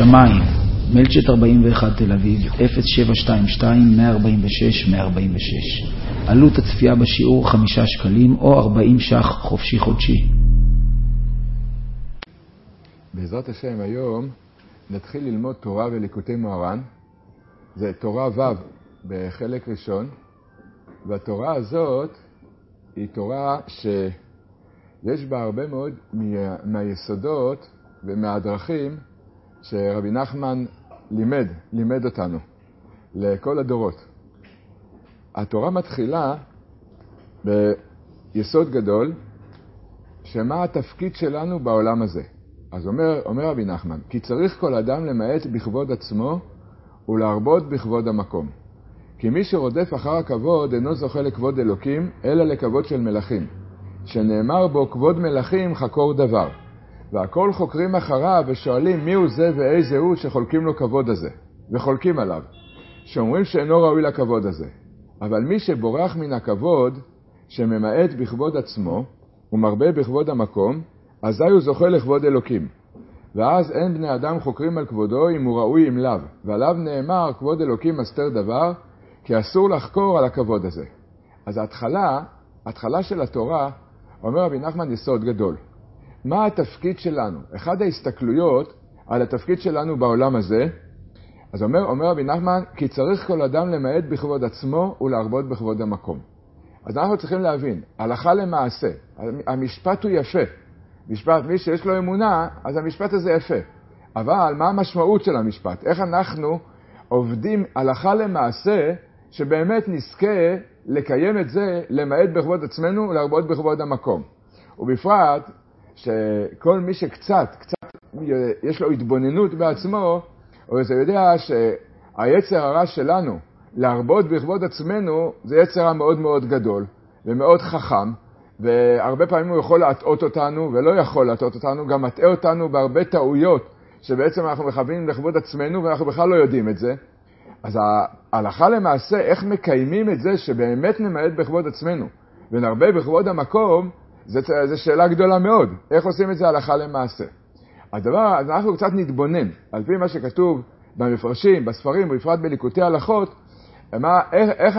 שמיים, מלצ'ט 41 תל אביב, 0722-146-146. עלות הצפייה בשיעור 5 שקלים או 40 ש"ח חופשי חודשי. בעזרת השם היום נתחיל ללמוד תורה וליקוטי מוהר"ן. זה תורה ו' בחלק ראשון, והתורה הזאת היא תורה שיש בה הרבה מאוד מהיסודות ומהדרכים שרבי נחמן לימד אותנו לכל הדורות. התורה מתחילה ביסוד גדול, שמה התפקיד שלנו בעולם הזה. אז אומר רבי נחמן, כי צריך כל אדם למעט בכבוד עצמו ולהרבות בכבוד המקום. כי מי שרודף אחר הכבוד אינו זוכה לכבוד אלוקים, אלא לכבוד של מלכים. שנאמר בו כבוד מלכים חקור דבר. והכל חוקרים אחריו ושואלים מי הוא זה ואיזה הוא שחולקים לו כבוד הזה, וחולקים עליו, שאומרים שאינו ראוי לכבוד הזה. אבל מי שבורח מן הכבוד, שממעט בכבוד עצמו, ומרבה בכבוד המקום, אזי הוא זוכה לכבוד אלוקים. ואז אין בני אדם חוקרים על כבודו אם הוא ראוי אם לאו. ועליו נאמר כבוד אלוקים מסתר דבר, כי אסור לחקור על הכבוד הזה. אז ההתחלה של התורה, אומר רבי נחמן יסוד גדול. מה התפקיד שלנו? אחד ההסתכלויות על התפקיד שלנו בעולם הזה, אז אומר רבי נחמן, כי צריך כל אדם למעט בכבוד עצמו ולהרבות בכבוד המקום. אז אנחנו צריכים להבין, הלכה למעשה, המשפט הוא יפה. משפט, מי שיש לו אמונה, אז המשפט הזה יפה. אבל מה המשמעות של המשפט? איך אנחנו עובדים הלכה למעשה, שבאמת נזכה לקיים את זה, למעט בכבוד עצמנו ולהרבות בכבוד המקום. ובפרט, שכל מי שקצת יש לו התבוננות בעצמו, הוא יודע שהיצר הרע שלנו להרבות בכבוד עצמנו זה יצר מאוד מאוד גדול ומאוד חכם, והרבה פעמים הוא יכול להטעות אותנו ולא יכול להטעות אותנו, גם מטעה אותנו בהרבה טעויות שבעצם אנחנו מכוונים לכבוד עצמנו ואנחנו בכלל לא יודעים את זה. אז ההלכה למעשה איך מקיימים את זה שבאמת נמעט בכבוד עצמנו ונרבה בכבוד המקום, זו שאלה גדולה מאוד. איך עושים את זה הלכה למעשה? אז אנחנו קצת נתבונן, על פי מה שכתוב במפרשים, בספרים, בפרט בליקוטי הלכות, איך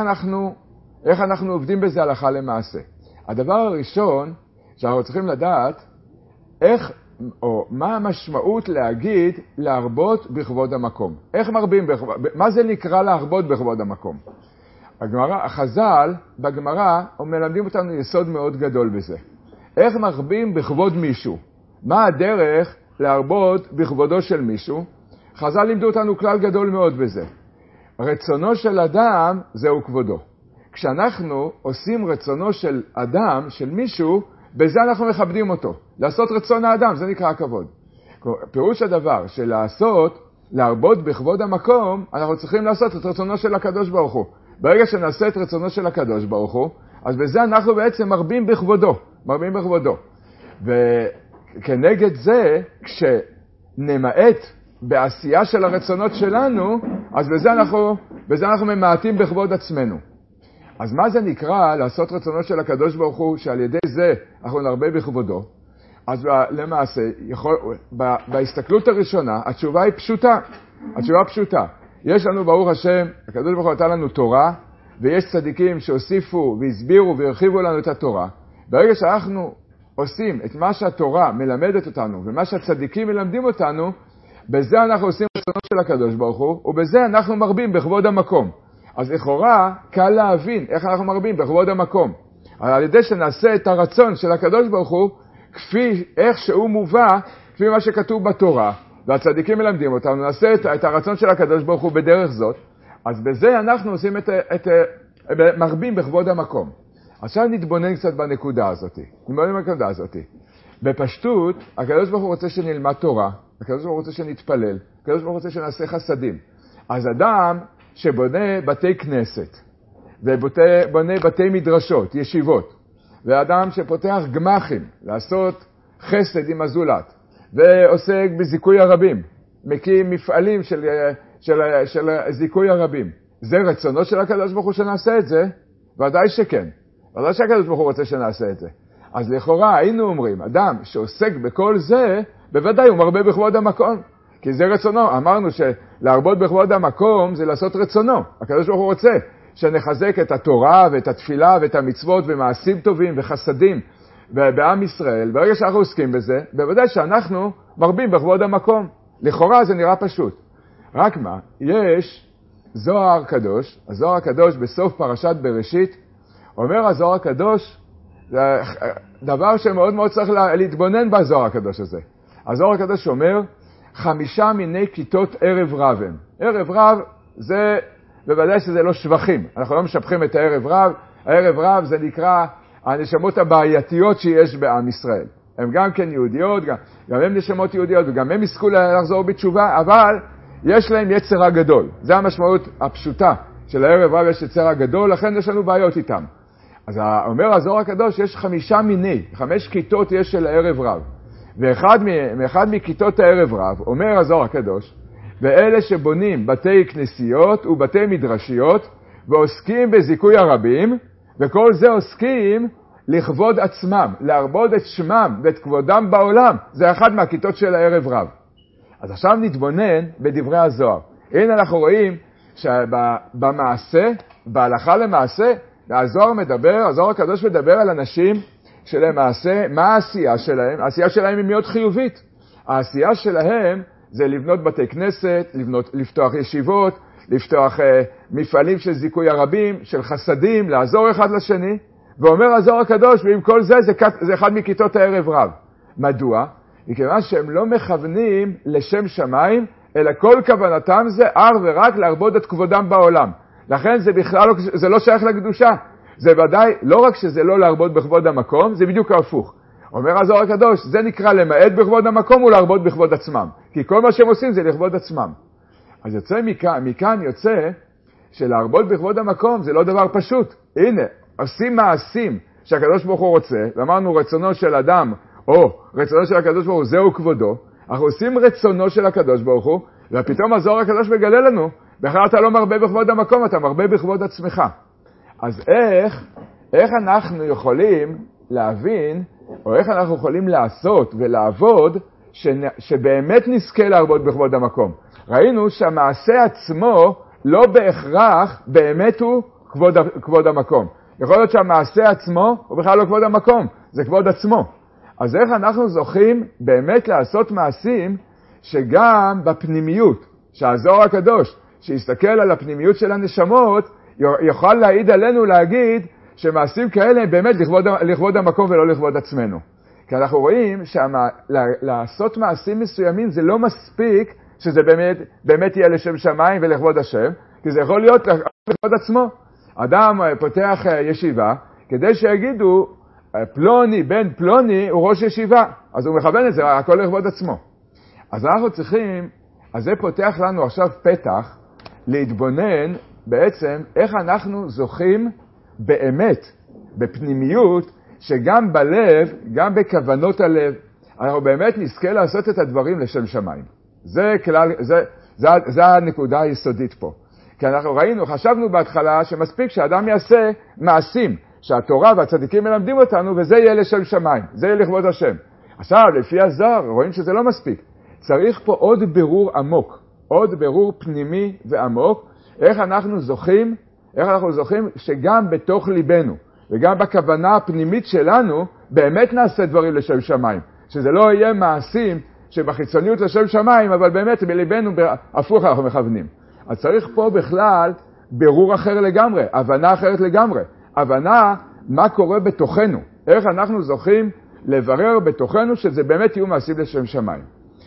אנחנו עובדים בזה הלכה למעשה. הדבר הראשון שאנחנו צריכים לדעת, מה המשמעות להגיד להרבות בכבוד המקום. איך מרבים מה זה נקרא להרבות בכבוד המקום? החז"ל בגמרא מלמדים אותנו יסוד מאוד גדול בזה. איך מרבים בכבוד מישהו? מה הדרך להרבות בכבודו של מישהו? חז"ל לימדו אותנו כלל גדול מאוד בזה. רצונו של אדם זהו כבודו. כשאנחנו עושים רצונו של אדם, של מישהו, בזה אנחנו מכבדים אותו. לעשות רצון האדם, זה נקרא כבוד. פירוש הדבר של להרבות בכבוד המקום, אנחנו צריכים לעשות את רצונו של הקדוש ברוך הוא. ברגע שנעשה את רצונו של הקדוש ברוך הוא, אז בזה אנחנו בעצם מרבים בכבודו. וכנגד זה, כשנמעט בעשייה של הרצונות שלנו, אז בזה אנחנו ממעטים בכבוד עצמנו. אז מה זה נקרא לעשות רצונו של הקדוש ברוך הוא, שעל ידי זה אנחנו נרבה בכבודו? אז למעשה, בהסתכלות הראשונה, התשובה היא פשוטה. יש לנו ברוך השם, הקדוש ברוך הוא נתן לנו תורה, ויש צדיקים שהוסיפו והסבירו והרחיבו לנו את התורה. ברגע שאנחנו עושים את מה שהתורה מלמדת אותנו, ומה שהצדיקים מלמדים אותנו, בזה אנחנו עושים רצונו של הקדוש ברוך הוא, ובזה אנחנו מרבים בכבוד המקום. אז לכאורה קל להבין איך אנחנו מרבים בכבוד המקום. על ידי שנעשה את הרצון של הקדוש ברוך הוא, איך שהוא מובא, כפי מה שכתוב בתורה, והצדיקים מלמדים אותנו, נעשה את הרצון של הקדוש ברוך הוא בדרך זאת, אז בזה אנחנו עושים מרבים בכבוד המקום. עכשיו נתבונן קצת בנקודה הזאת. בפשטות, הקדוש ברוך הוא רוצה שנלמד תורה, הקדוש ברוך הוא רוצה שנתפלל, הקדוש ברוך הוא רוצה שנעשה חסדים. אז אדם שבונה בתי כנסת, ובונה בתי מדרשות, ישיבות, ואדם שפותח גמחים, לעשות חסד עם הזולת, ועוסק בזיכוי הרבים, מקים מפעלים של זיכוי הרבים. זה רצונו של הקדוש ברוך הוא שנעשה את זה? ודאי שכן. ודאי שהקדוש ברוך הוא רוצה שנעשה את זה. אז לכאורה היינו אומרים, אדם שעוסק בכל זה, בוודאי הוא מרבה בכבוד המקום. כי זה רצונו. אמרנו שלהרבות בכבוד המקום זה לעשות רצונו. הקדוש ברוך הוא רוצה שנחזק את התורה ואת התפילה ואת המצוות ומעשים טובים וחסדים בעם ישראל. ברגע שאנחנו עוסקים בזה, בוודאי שאנחנו מרבים בכבוד המקום. לכאורה זה נראה פשוט. רק מה? יש זוהר קדוש, הזוהר הקדוש בסוף פרשת בראשית, אומר הזוהר הקדוש, זה דבר שמאוד מאוד צריך להתבונן בזוהר הקדוש הזה. הזוהר הקדוש אומר, 5 מיני כיתות ערב רב הם. ערב רב זה, בוודאי שזה לא שבחים. אנחנו לא משבחים את הערב רב. הערב רב זה נקרא הנשמות הבעייתיות שיש בעם ישראל. הם גם כן יהודיות, גם הם נשמות יהודיות, וגם הם יזכו לחזור בתשובה, אבל יש להם יצר הגדול. זה המשמעות הפשוטה של הערב רב, יש יצר הגדול, לכן יש לנו בעיות איתם. אז אומר הזוהר הקדוש, יש 5 מיני, 5 כיתות יש של הערב רב. ואחד מכיתות הערב רב, אומר הזוהר הקדוש, ואלה שבונים בתי כנסיות ובתי מדרשיות, ועוסקים בזיכוי הרבים, וכל זה עוסקים לכבוד עצמם, להרבות את שמם ואת כבודם בעולם. זה אחד מהכיתות של הערב רב. אז עכשיו נתבונן בדברי הזוהר. הנה אנחנו רואים שבמעשה, בהלכה למעשה, הזוהר הקדוש מדבר על אנשים שלמעשה, מה העשייה שלהם? העשייה שלהם היא מאוד חיובית. העשייה שלהם זה לבנות בתי כנסת, לפתוח ישיבות, לפתוח מפעלים של זיכוי הרבים, של חסדים, לעזור אחד לשני. ואומר הזוהר הקדוש, ועם כל זה, זה אחד מכיתות הערב רב. מדוע? מכיוון שהם לא מכוונים לשם שמיים, אלא כל כוונתם זה ורק להרבות את כבודם בעולם. לכן זה בכלל זה לא שייך לקדושה. זה ודאי, לא רק שזה לא להרבות בכבוד המקום, זה בדיוק ההפוך. אומר הזוהר הקדוש, זה נקרא למעט בכבוד המקום ולהרבות בכבוד עצמם. כי כל מה שהם עושים זה לכבוד עצמם. אז יוצא מכאן יוצא שלהרבות בכבוד המקום זה לא דבר פשוט. הנה, עושים מעשים שהקדוש ברוך הוא רוצה, ואמרנו רצונו של אדם, או רצונו של הקדוש ברוך הוא, זהו כבודו. אנחנו עושים רצונו של הקדוש ברוך הוא, ופתאום הזוהר הקדוש מגלה לנו, בכלל אתה לא מרבה בכבוד המקום, אתה מרבה בכבוד עצמך. אז איך אנחנו יכולים להבין, או איך אנחנו יכולים לעשות ולעבוד, שבאמת נזכה להרבות בכבוד המקום? ראינו שהמעשה עצמו לא בהכרח באמת הוא כבוד המקום. יכול להיות שהמעשה עצמו הוא בכלל לא כבוד המקום, זה כבוד עצמו. אז איך אנחנו זוכים באמת לעשות מעשים שגם בפנימיות, שהזוהר הקדוש, שיסתכל על הפנימיות של הנשמות, יוכל להעיד עלינו להגיד שמעשים כאלה הם באמת לכבוד המקום ולא לכבוד עצמנו. כי אנחנו רואים שלעשות מעשים מסוימים זה לא מספיק שזה באמת יהיה לשם שמיים ולכבוד השם, כי זה יכול להיות לכבוד עצמו. אדם פותח ישיבה כדי שיגידו פלוני בן פלוני הוא ראש ישיבה, אז הוא מכוון את זה הכל לכבוד עצמו. אז אנחנו צריכים, אז זה פותח לנו עכשיו פתח להתבונן בעצם איך אנחנו זוכים באמת בפנימיות, שגם בלב, גם בכוונות הלב, אנחנו באמת נזכה לעשות את הדברים לשם שמיים. זה הנקודה היסודית פה. כי אנחנו חשבנו בהתחלה שמספיק שאדם יעשה מעשים, שהתורה והצדיקים מלמדים אותנו, וזה יהיה לשם שמיים, זה יהיה לכבוד השם. עכשיו, לפי הזוהר, רואים שזה לא מספיק. צריך פה עוד בירור עמוק, עוד בירור פנימי ועמוק, איך אנחנו זוכים שגם בתוך ליבנו, וגם בכוונה הפנימית שלנו, באמת נעשה דברים לשם שמיים. שזה לא יהיה מעשים שבחיצוניות לשם שמיים, אבל באמת בליבנו הפוך אנחנו מכוונים. אז צריך פה בכלל בירור אחר לגמרי, הבנה אחרת לגמרי. הבנה מה קורה בתוכנו, איך אנחנו זוכים לברר בתוכנו שזה באמת יהיו מעשים לשם שמיים.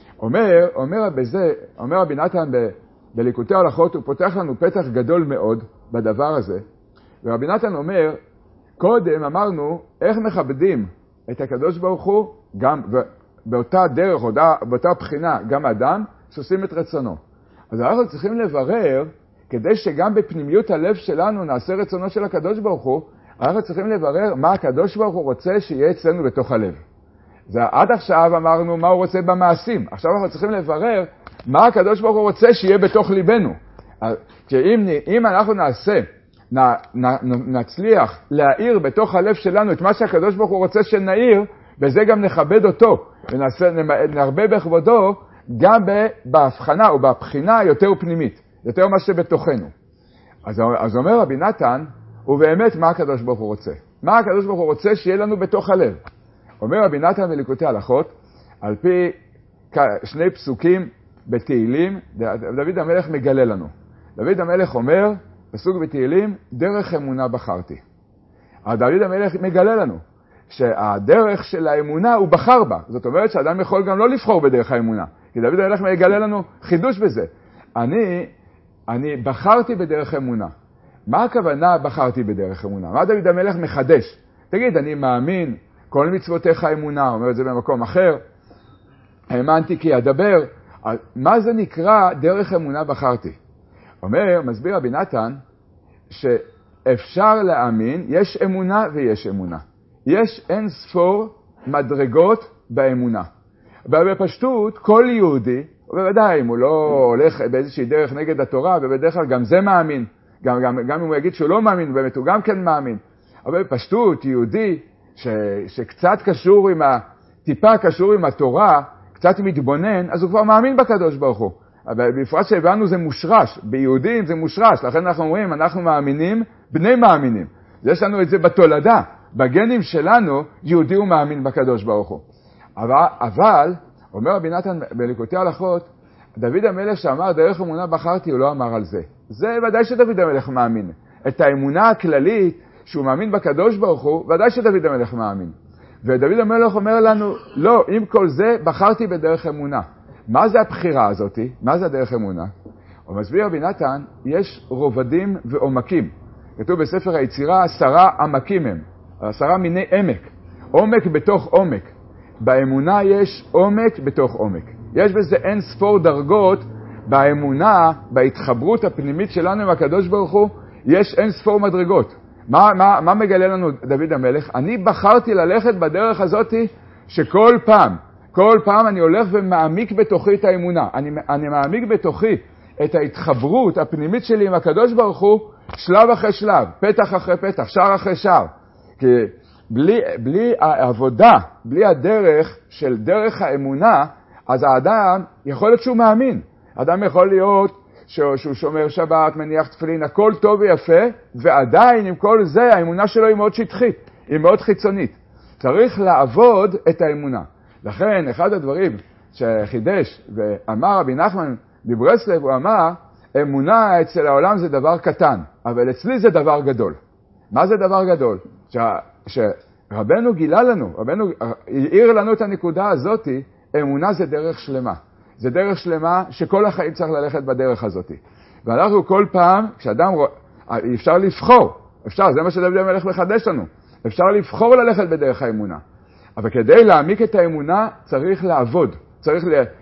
אומר רבי נתן בליקוטי ההלכות, הוא פותח לנו פתח גדול מאוד בדבר הזה. ורבי נתן אומר, קודם אמרנו איך מכבדים את הקדוש ברוך הוא, גם באותה דרך, באותה בחינה, גם אדם שעושים את רצונו. אז אנחנו צריכים לברר, כדי שגם בפנימיות הלב שלנו נעשה רצונו של הקדוש ברוך הוא, אנחנו צריכים לברר מה הקדוש ברוך הוא רוצה שיהיה אצלנו בתוך הלב. עד עכשיו אמרנו מה הוא רוצה במעשים. עכשיו אנחנו צריכים לברר מה הקדוש ברוך הוא רוצה שיהיה בתוך ליבנו. כי אם אנחנו נצליח להאיר בתוך הלב שלנו את מה שהקדוש ברוך הוא רוצה שנאיר, בזה גם נכבד אותו ונרבה בכבודו, גם בהבחנה או בבחינה יותר פנימית, יותר מה שבתוכנו. אז אומר רבי נתן, ובאמת מה הקדוש ברוך הוא רוצה? מה הקדוש ברוך הוא רוצה שיהיה לנו בתוך הלב? אומר רבי נתן בליקוטי הלכות, על פי שני פסוקים בתהילים, דוד המלך מגלה לנו. דוד המלך אומר, פסוק בתהילים, דרך אמונה בחרתי. דוד המלך מגלה לנו שהדרך של האמונה הוא בחר בה. זאת אומרת שאדם יכול גם לא לבחור בדרך האמונה. כי דוד המלך מגלה לנו חידוש בזה. אני בחרתי בדרך אמונה. מה הכוונה בחרתי בדרך אמונה? מה דוד המלך מחדש? תגיד, אני מאמין, כל מצוותיך אמונה, אומר את זה במקום אחר. האמנתי כי אדבר. מה זה נקרא דרך אמונה בחרתי? מסביר רבי נתן, שאפשר להאמין, יש אמונה ויש אמונה. יש אין ספור מדרגות באמונה. ובפשטות, כל יהודי, ובוודאי אם הוא לא הולך באיזושהי דרך נגד התורה, ובדרך כלל גם זה מאמין, גם אם הוא יגיד שהוא לא מאמין, באמת הוא גם כן מאמין. אבל בפשטות, יהודי שקצת קשור טיפה קשור עם התורה, קצת מתבונן, אז הוא כבר מאמין בקדוש ברוך הוא. בפרט שהבנו זה מושרש, ביהודים זה מושרש, לכן אנחנו אומרים, אנחנו מאמינים, בני מאמינים. יש לנו את זה בתולדה, בגנים שלנו, יהודי הוא מאמין בקדוש ברוך הוא. אבל, אומר רבי נתן בליקוטי הלכות, דוד המלך שאמר דרך אמונה בחרתי, הוא לא אמר על זה. זה ודאי שדוד המלך מאמין. את האמונה הכללית, שהוא מאמין בקדוש ברוך הוא, ודאי שדוד המלך מאמין. ודוד המלך אומר לנו, לא, עם כל זה בחרתי בדרך אמונה. מה זה הבחירה הזאת? מה זה הדרך אמונה? הוא מסביר רבי נתן, יש רובדים ועומקים. כתוב בספר היצירה, 10 עמקים הם, 10 מיני עמק. עומק בתוך עומק. באמונה יש עומק בתוך עומק. יש בזה אין ספור דרגות באמונה, בהתחברות הפנימית שלנו עם הקדוש ברוך הוא, יש אין ספור מדרגות. מה מגלה לנו דוד המלך? אני בחרתי ללכת בדרך הזאת שכל פעם אני הולך ומעמיק בתוכי את האמונה. אני מעמיק בתוכי את ההתחברות הפנימית שלי עם הקדוש ברוך הוא, שלב אחרי שלב, פתח אחרי פתח, שער אחרי שער. כי בלי העבודה, בלי הדרך של דרך האמונה, אז האדם יכול להיות שהוא מאמין. האדם יכול להיות שהוא שומר שבת, מניח תפילין, הכל טוב ויפה, ועדיין עם כל זה האמונה שלו היא מאוד שטחית, היא מאוד חיצונית. צריך לעבוד את האמונה. לכן אחד הדברים שחידש ואמר רבי נחמן בברסלב, הוא אמר, אמונה אצל העולם זה דבר קטן, אבל אצלי זה דבר גדול. מה זה דבר גדול? שרבנו גילה לנו, רבנו העיר לנו את הנקודה הזאת, אמונה זה דרך שלמה. זה דרך שלמה שכל החיים צריך ללכת בדרך הזאת. ואנחנו כל פעם, כשאדם, אפשר לבחור, זה מה שדוד המלך מחדש לנו, אפשר לבחור ללכת בדרך האמונה. אבל כדי להעמיק את האמונה צריך לעבוד, צריך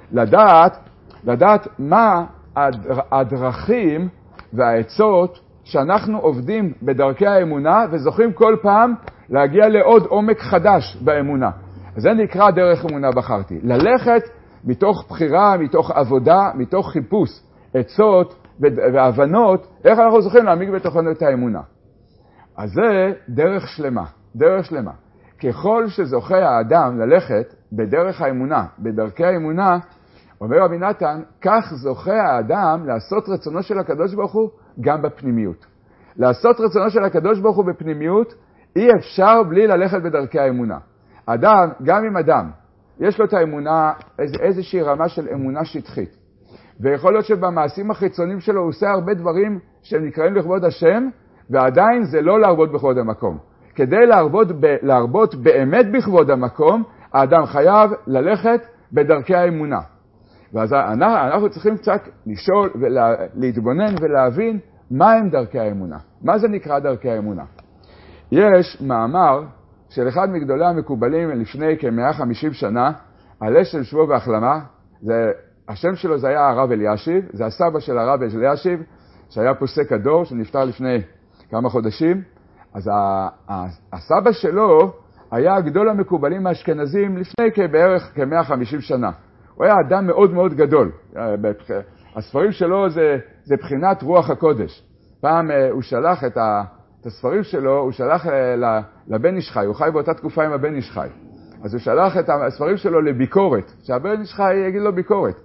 לדעת מה הדרכים והעצות שאנחנו עובדים בדרכי האמונה וזוכים כל פעם להגיע לעוד עומק חדש באמונה. זה נקרא דרך אמונה בחרתי. ללכת מתוך בחירה, מתוך עבודה, מתוך חיפוש, עצות והבנות, איך אנחנו זוכים להעמיק בתוכנו את האמונה. אז זה דרך שלמה, דרך שלמה. ככל שזוכה האדם ללכת בדרך האמונה, בדרכי האמונה, אומר רבי נתן, כך זוכה האדם לעשות רצונו של הקדוש ברוך הוא גם בפנימיות. לעשות רצונו של הקדוש ברוך הוא בפנימיות, אי אפשר בלי ללכת בדרכי האמונה. אדם, גם אם אדם, יש לו את האמונה, איזושהי רמה של אמונה שטחית. ויכול להיות שבמעשים החיצוניים שלו הוא עושה הרבה דברים שהם נקראים לכבוד השם, ועדיין זה לא להרבות בכבוד המקום. כדי להרבות באמת בכבוד המקום, האדם חייב ללכת בדרכי האמונה. ואז אנחנו צריכים קצת לשאול ולהתבונן ולהבין מה הם דרכי האמונה. מה זה נקרא דרכי האמונה? יש מאמר של אחד מגדולי המקובלים לפני כ-150 שנה, על אשל שבו והחלמה. השם שלו זה היה הרב אלישיב, זה הסבא של הרב אלישיב, שהיה פוסק הדור, שנפטר לפני כמה חודשים. אז הסבא שלו היה גדול המקובלים האשכנזים לפני בערך כ-150 שנה. הוא היה אדם מאוד מאוד גדול. הספרים שלו זה בחינת רוח הקודש. פעם הוא שלח את הספרים שלו, הוא שלח לבן איש חי, הוא חי באותה תקופה עם הבן איש חי. אז הוא שלח את הספרים שלו לביקורת, שהבן איש חי יגיד לו ביקורת.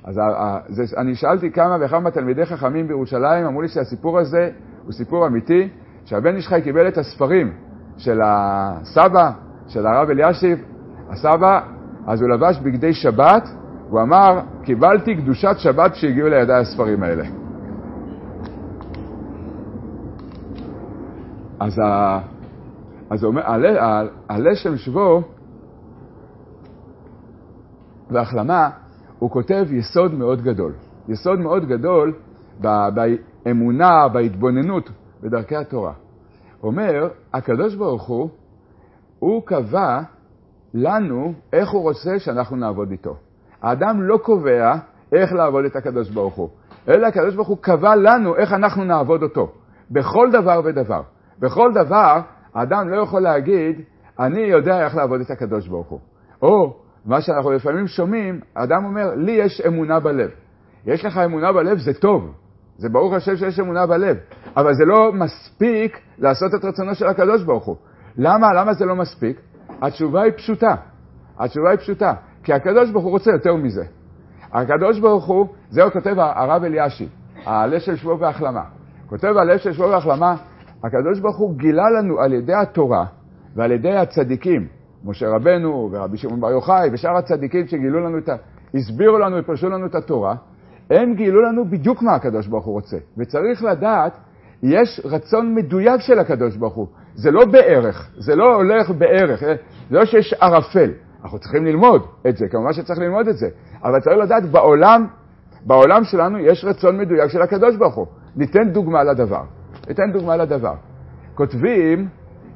אז אני שאלתי כמה וכמה תלמידי חכמים בירושלים, אמרו לי שהסיפור הזה הוא סיפור אמיתי, שהבן איש חי קיבל את הספרים של הסבא, של הרב אלישיב, הסבא, אז הוא לבש בגדי שבת, הוא אמר, קיבלתי קדושת שבת שהגיעו לידי הספרים האלה. אז הוא אומר, עלה שם שבו והחלמה, הוא כותב יסוד מאוד גדול. יסוד מאוד גדול באמונה, בהתבוננות, בדרכי התורה. הוא אומר, הקדוש ברוך הוא קבע לנו איך הוא רוצה שאנחנו נעבוד איתו. האדם לא קובע איך לעבוד את הקדוש ברוך הוא, אלא הקדוש ברוך הוא קבע לנו איך אנחנו נעבוד אותו. בכל דבר ודבר. בכל דבר, האדם לא יכול להגיד, אני יודע איך לעבוד את הקדוש ברוך הוא. או, מה שאנחנו לפעמים שומעים, האדם אומר, לי יש אמונה בלב. יש לך אמונה בלב, זה טוב. זה ברוך השם שיש אמונה בלב. אבל זה לא מספיק לעשות את רצונו של הקדוש ברוך הוא. למה? למה זה לא מספיק? התשובה היא פשוטה. התשובה היא פשוטה. כי הקדוש ברוך הוא רוצה יותר מזה. הקדוש ברוך הוא, זהו כותב הרב אלישיב, העלה של שבוע והחלמה. כותב העלה של שבוע והחלמה, הקדוש ברוך הוא גילה לנו על ידי התורה ועל ידי הצדיקים, משה רבנו ורבי שמעון בר יוחאי ושאר הצדיקים שגילו לנו הסבירו לנו ופרשו לנו את התורה, הם גילו לנו בדיוק מה הקדוש ברוך הוא רוצה. וצריך לדעת, יש רצון מדויק של הקדוש ברוך הוא. זה לא בערך, זה לא הולך בערך, זה לא שיש ערפל. אנחנו צריכים ללמוד את זה, כמובן שצריך ללמוד את זה. אבל צריך לדעת, בעולם שלנו יש רצון מדויק של הקדוש ברוך הוא. ניתן דוגמה לדבר. כותבים,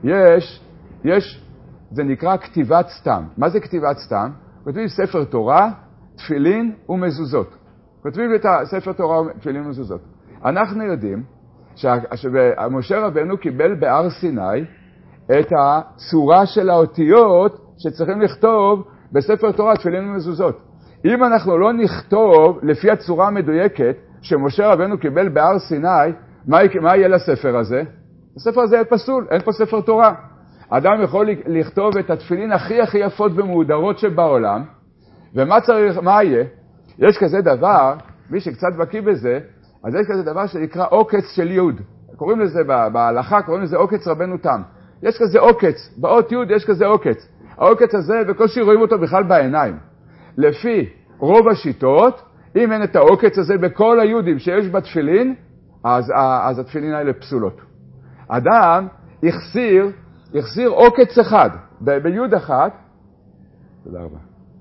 זה נקרא כתיבת סתם. מה זה כתיבת סתם? כותבים ספר תורה, תפילין ומזוזות. כותבים את הספר תורה, תפילין ומזוזות. אנחנו יודעים שמשה רבנו קיבל בהר סיני את הצורה של האותיות שצריכים לכתוב בספר תורה, תפילין ומזוזות. אם אנחנו לא נכתוב לפי הצורה המדויקת שמשה רבנו קיבל בהר סיני, מה יהיה לספר הזה? הספר הזה יהיה פסול, אין פה ספר תורה. אדם יכול לכתוב את התפילין הכי יפות ומהודרות שבעולם, מה יהיה? יש כזה דבר, מי שקצת בקיא בזה, אז יש כזה דבר שנקרא עוקץ של יוד. קוראים לזה בהלכה, קוראים לזה עוקץ רבנו תם. יש כזה עוקץ, באות יוד יש כזה עוקץ. העוקץ הזה בקושי רואים אותו בכלל בעיניים. לפי רוב השיטות, אם אין את העוקץ הזה בכל היהודים שיש בתפילין, אז התפילין האלה פסולות. אדם יחסיר עוקץ אחד, ביוד אחד. תודה רבה.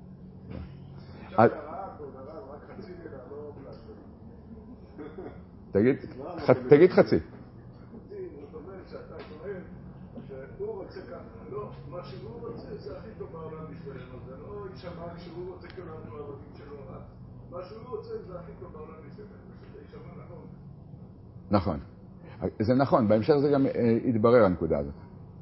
תגיד חצי. זאת אומרת שאתה טוען שהוא רוצה ככה, לא, מה שהוא רוצה זה הכי טוב בעולם בשבילנו, זה לא יישמע כשהוא רוצה כאילו אנחנו העבדים שלו רע. מה שהוא רוצה זה הכי טוב בעולם בשבילנו, זה יישמע נכון. נכון, זה נכון, בהמשך זה גם יתברר הנקודה הזאת.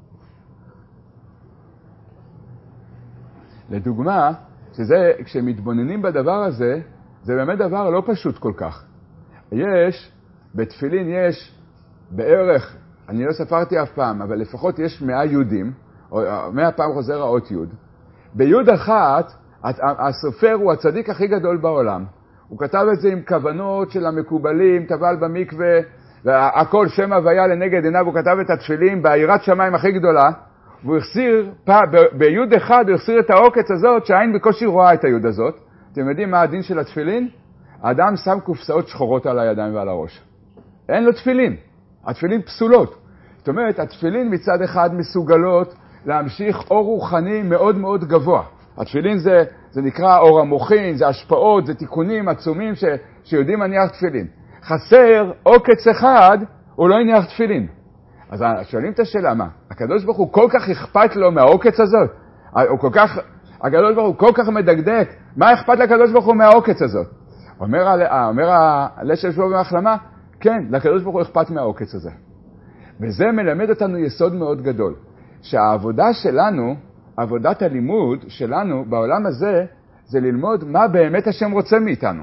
לדוגמה, כשמתבוננים בדבר הזה, זה באמת דבר לא פשוט כל כך. בתפילין יש בערך, אני לא ספרתי אף פעם, אבל לפחות יש 100 יהודים, או 100 פעם חוזר האות יוד. ביוד אחת, הסופר הוא הצדיק הכי גדול בעולם. הוא כתב את זה עם כוונות של המקובלים, טבל במקווה, והכל שם הוויה לנגד עיניו, הוא כתב את התפילין ביראת שמיים הכי גדולה, והוא החסיר, ביוד אחד הוא החסיר את העוקץ הזאת, שהעין בקושי רואה את היוד הזאת. אתם יודעים מה הדין של התפילין? האדם שם קופסאות שחורות על הידיים ועל הראש. אין לו תפילין. התפילין פסולות. זאת אומרת, התפילין מצד אחד מסוגלות להמשיך אור רוחני מאוד מאוד גבוה. התפילין זה נקרא אור המוחין, זה השפעות, זה תיקונים עצומים שיודעים להניח תפילין. חסר עוקץ אחד, הוא לא יניח תפילין. אז שואלים את השאלה, מה? הקדוש ברוך הוא כל כך אכפת לו מהעוקץ הזאת? הקדוש ברוך הוא כל כך מדקדק, מה אכפת לקדוש ברוך הוא מהעוקץ הזאת? אומר הלשל שבוע והחלמה, כן, לקדוש ברוך הוא אכפת מהעוקץ הזה. וזה מלמד אותנו יסוד מאוד גדול, שהעבודה שלנו, עבודת הלימוד שלנו בעולם הזה, זה ללמוד מה באמת השם רוצה מאיתנו.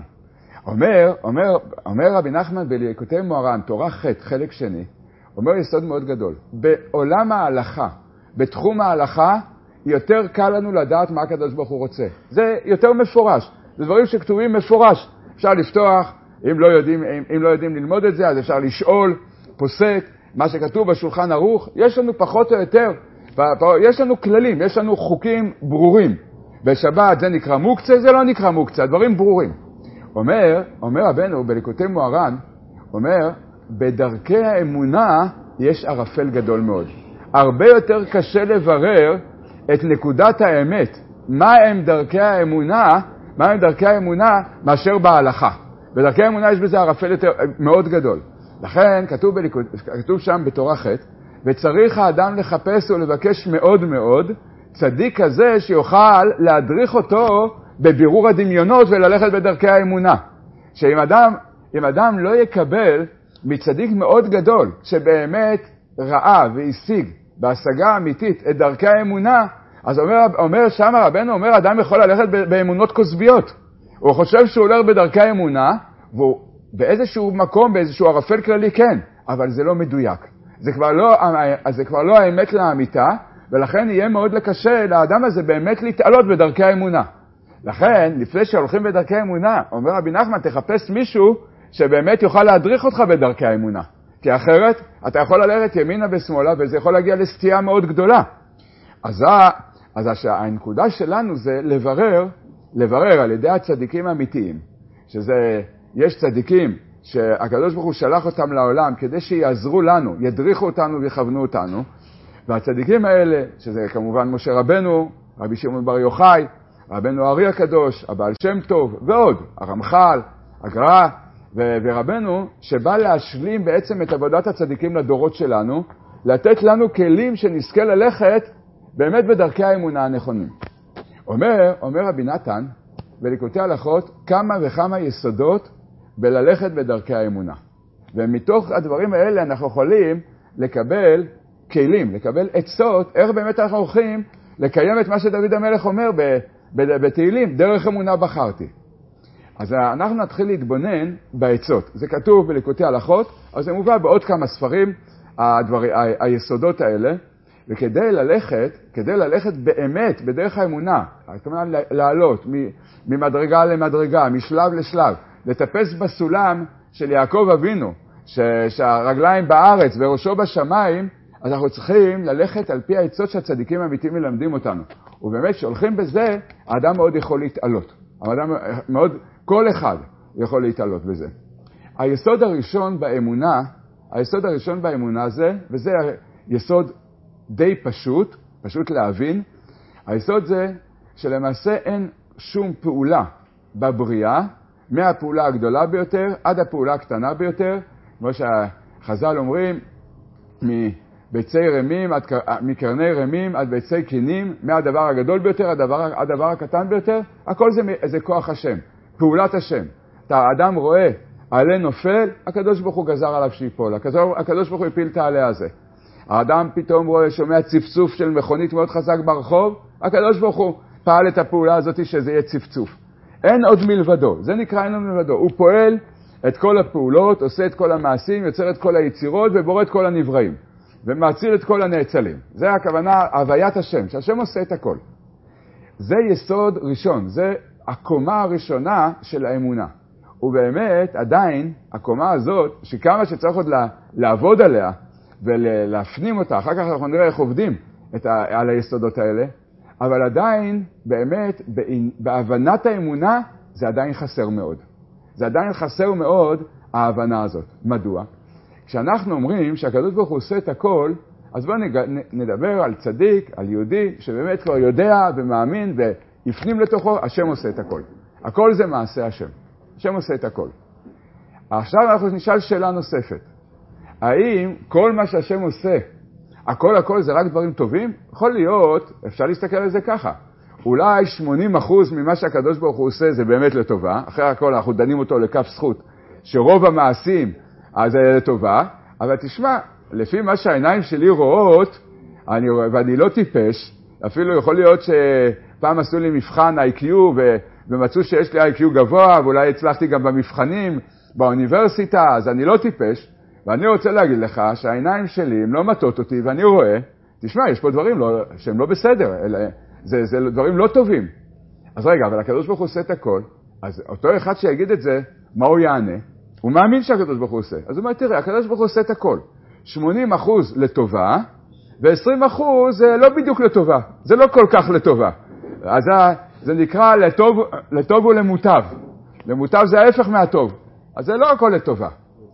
אומר רבי נחמן בליקוטי מוהר"ן, תורה ח' חלק שני, אומר יסוד מאוד גדול. בעולם ההלכה, בתחום ההלכה, יותר קל לנו לדעת מה הקדוש ברוך הוא רוצה. זה יותר מפורש. זה דברים שכתובים מפורש. אפשר לפתוח, אם לא יודעים ללמוד את זה, אז אפשר לשאול, פוסק, מה שכתוב בשולחן ערוך, יש לנו פחות או יותר, יש לנו כללים, יש לנו חוקים ברורים. בשבת זה נקרא מוקצה, זה לא נקרא מוקצה, דברים ברורים. אומר רבנו בליקוטי מוהר"ן, אומר, בדרכי האמונה יש ערפל גדול מאוד. הרבה יותר קשה לברר את נקודת האמת, מה הם דרכי האמונה מאשר בהלכה. בדרכי האמונה יש בזה ערפל מאוד גדול. לכן כתוב שם בתורה ח' וצריך האדם לחפש ולבקש מאוד מאוד צדיק כזה שיוכל להדריך אותו בבירור הדמיונות וללכת בדרכי האמונה. שאם אדם לא יקבל מצדיק מאוד גדול שבאמת ראה והשיג בהשגה אמיתית את דרכי האמונה, אז אומר שם רבנו, אומר אדם יכול ללכת באמונות כוזביות. הוא חושב שהוא הולך בדרכי האמונה, והוא באיזשהו מקום, באיזשהו ערפל כללי כן, אבל זה לא מדויק. זה כבר לא האמת לאמיתה, ולכן יהיה מאוד לקשה לאדם הזה באמת להתעלות בדרכי האמונה. לכן, לפני שהולכים בדרכי האמונה, אומר רבי נחמן, תחפש מישהו שבאמת יוכל להדריך אותך בדרכי האמונה. כי אחרת, אתה יכול ללכת ימינה ושמאלה, וזה יכול להגיע לסטייה מאוד גדולה. אז הנקודה שלנו זה לברר על ידי הצדיקים האמיתיים, יש צדיקים שהקדוש ברוך הוא שלח אותם לעולם כדי שיעזרו לנו, ידריכו אותנו ויכוונו אותנו, והצדיקים האלה, שזה כמובן משה רבנו, רבי שמעון בר יוחאי, רבנו הארי הקדוש, הבעל שם טוב ועוד, הרמח"ל, הגר"א ורבנו, שבא להשלים בעצם את עבודת הצדיקים לדורות שלנו, לתת לנו כלים שנזכה ללכת באמת בדרכי האמונה הנכונים. אומר רבי נתן בליקוטי הלכות כמה וכמה יסודות בללכת בדרכי האמונה. ומתוך הדברים האלה אנחנו יכולים לקבל כלים, לקבל עצות, איך באמת אנחנו הולכים לקיים את מה שדוד המלך אומר בתהילים, דרך אמונה בחרתי. אז אנחנו נתחיל להתבונן בעצות. זה כתוב בליקוטי הלכות, אז זה מובא בעוד כמה ספרים, היסודות האלה, וכדי ללכת באמת בדרך האמונה, כלומר לעלות ממדרגה למדרגה, משלב לשלב, לטפס בסולם של יעקב אבינו, שהרגליים בארץ וראשו בשמיים, אז אנחנו צריכים ללכת על פי העצות שהצדיקים האמיתיים מלמדים אותנו. ובאמת שהולכים בזה, האדם מאוד יכול להתעלות. כל אחד יכול להתעלות בזה. היסוד הראשון באמונה זה, וזה יסוד די פשוט להבין, היסוד זה שלמעשה אין שום פעולה בבריאה, מהפעולה הגדולה ביותר עד הפעולה הקטנה ביותר, כמו שהחז"ל אומרים, מקרני רמים עד ביצי קינים, מהדבר הגדול ביותר עד הדבר הקטן ביותר, הכל זה כוח השם, פעולת השם. האדם רואה עלה נופל, הקדוש ברוך הוא גזר עליו שיפול, הקדוש ברוך הוא הפיל את העלה הזה. האדם פתאום שומע צפצוף של מכונית מאוד חזק ברחוב, הקדוש ברוך הוא פעל את הפעולה הזאת שזה יהיה צפצוף. אין עוד מלבדו, זה נקרא אין עוד מלבדו. הוא פועל את כל הפעולות, עושה את כל המעשים, יוצר את כל היצירות ובורא את כל הנבראים. ומציל את כל הנאצלים. זה הכוונה, הוויית השם, שהשם עושה את הכל. זה יסוד ראשון, זה הקומה הראשונה של האמונה. ובאמת, עדיין, הקומה הזאת, שכמה שצריך עוד לעבוד עליה, ולהפנים אותה, אחר כך אנחנו נראה איך עובדים על היסודות האלה, אבל עדיין, באמת, בהבנת האמונה, זה עדיין חסר מאוד. זה עדיין חסר מאוד, ההבנה הזאת. מדוע? כשאנחנו אומרים שהקדוש ברוך הוא עושה את הכל, אז בואו נדבר על צדיק, על יהודי, שבאמת כבר יודע ומאמין ויפנים לתוכו, השם עושה את הכל. הכל זה מעשה השם. השם עושה את הכל. עכשיו אנחנו נשאל שאלה נוספת. האם כל מה שהשם עושה, הכל זה רק דברים טובים? יכול להיות, אפשר להסתכל על זה ככה. אולי 80% ממה שהקדוש ברוך הוא עושה זה באמת לטובה. אחרי הכל אנחנו דנים אותו לכף זכות, שרוב המעשים אז זה לטובה. אבל תשמע, לפי מה שהעיניים שלי רואות, ואני לא טיפש, אפילו יכול להיות שפעם עשו לי מבחן IQ ומצאו שיש לי IQ גבוה, ואולי הצלחתי גם במבחנים באוניברסיטה, אז אני לא טיפש, ואני רוצה להגיד לך שהעיניים שלי הם לא מטות אותי, ואני רואה, תשמע, יש פה דברים שהם לא בסדר, זה דברים לא טובים. אז רגע, אבל הקדוש ברוך הוא עושה את הכל, אז אותו אחד שיגיד את זה, מה הוא יענה? הוא מאמין שהקדוש ברוך הוא עושה. אז הוא אומר, תראה, הקדוש ברוך הוא עושה את הכל. 80% לטובה, ו20% זה לא בדיוק לטובה. זה לא כל כך לטובה. אז זה נקרא לטוב ולמוטב. למוטב זה ההפך מהטוב. אז זה לא הכל לטובה.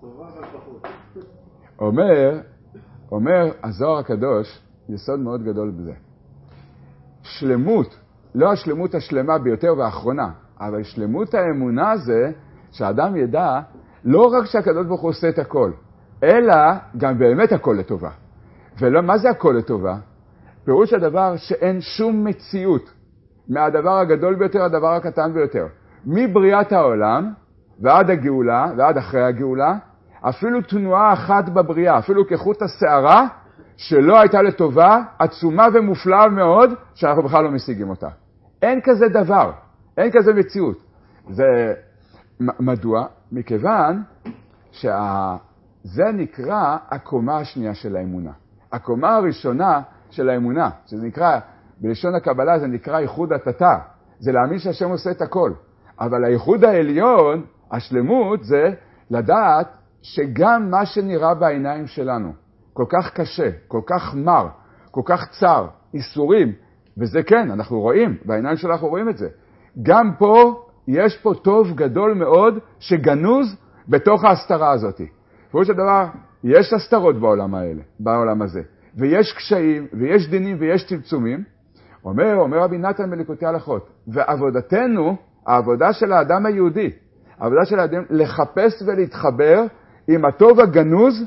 אומר הזוהר הקדוש, יסוד מאוד גדול בזה. שלמות, לא השלמות השלמה ביותר והאחרונה, אבל שלמות האמונה זה שהאדם ידע לא רק שהקדוש ברוך הוא עושה את הכל, אלא גם באמת הכל לטובה. ומה זה הכל לטובה? פירוש הדבר שאין שום מציאות מהדבר הגדול ביותר, הדבר הקטן ביותר. מבריאת העולם ועד הגאולה, ועד אחרי הגאולה, אפילו תנועה אחת בבריאה, אפילו כחוט השערה, שלא הייתה לטובה, עצומה ומופלאה מאוד, שאנחנו בכלל לא משיגים אותה. אין כזה דבר, אין כזה מציאות. זה מדוע? מכיוון שזה נקרא הקומה השנייה של האמונה. הקומה הראשונה של האמונה, שזה נקרא, בלשון הקבלה זה נקרא ייחוד התתה, זה להאמין שהשם עושה את הכל. אבל הייחוד העליון, השלמות, זה לדעת שגם מה שנראה בעיניים שלנו, כל כך קשה, כל כך מר, כל כך צר, איסורים, וזה כן, אנחנו רואים, בעיניים שלנו אנחנו רואים את זה. גם פה, יש פה טוב גדול מאוד שגנוז בתוך ההסתרה הזאת. פירוש הדבר, יש הסתרות בעולם הזה, ויש קשיים, ויש דינים, ויש צמצומים. אומר רבי נתן בליקוטי הלכות, ועבודתנו, העבודה של האדם היהודי, העבודה של האדם לחפש ולהתחבר עם הטוב הגנוז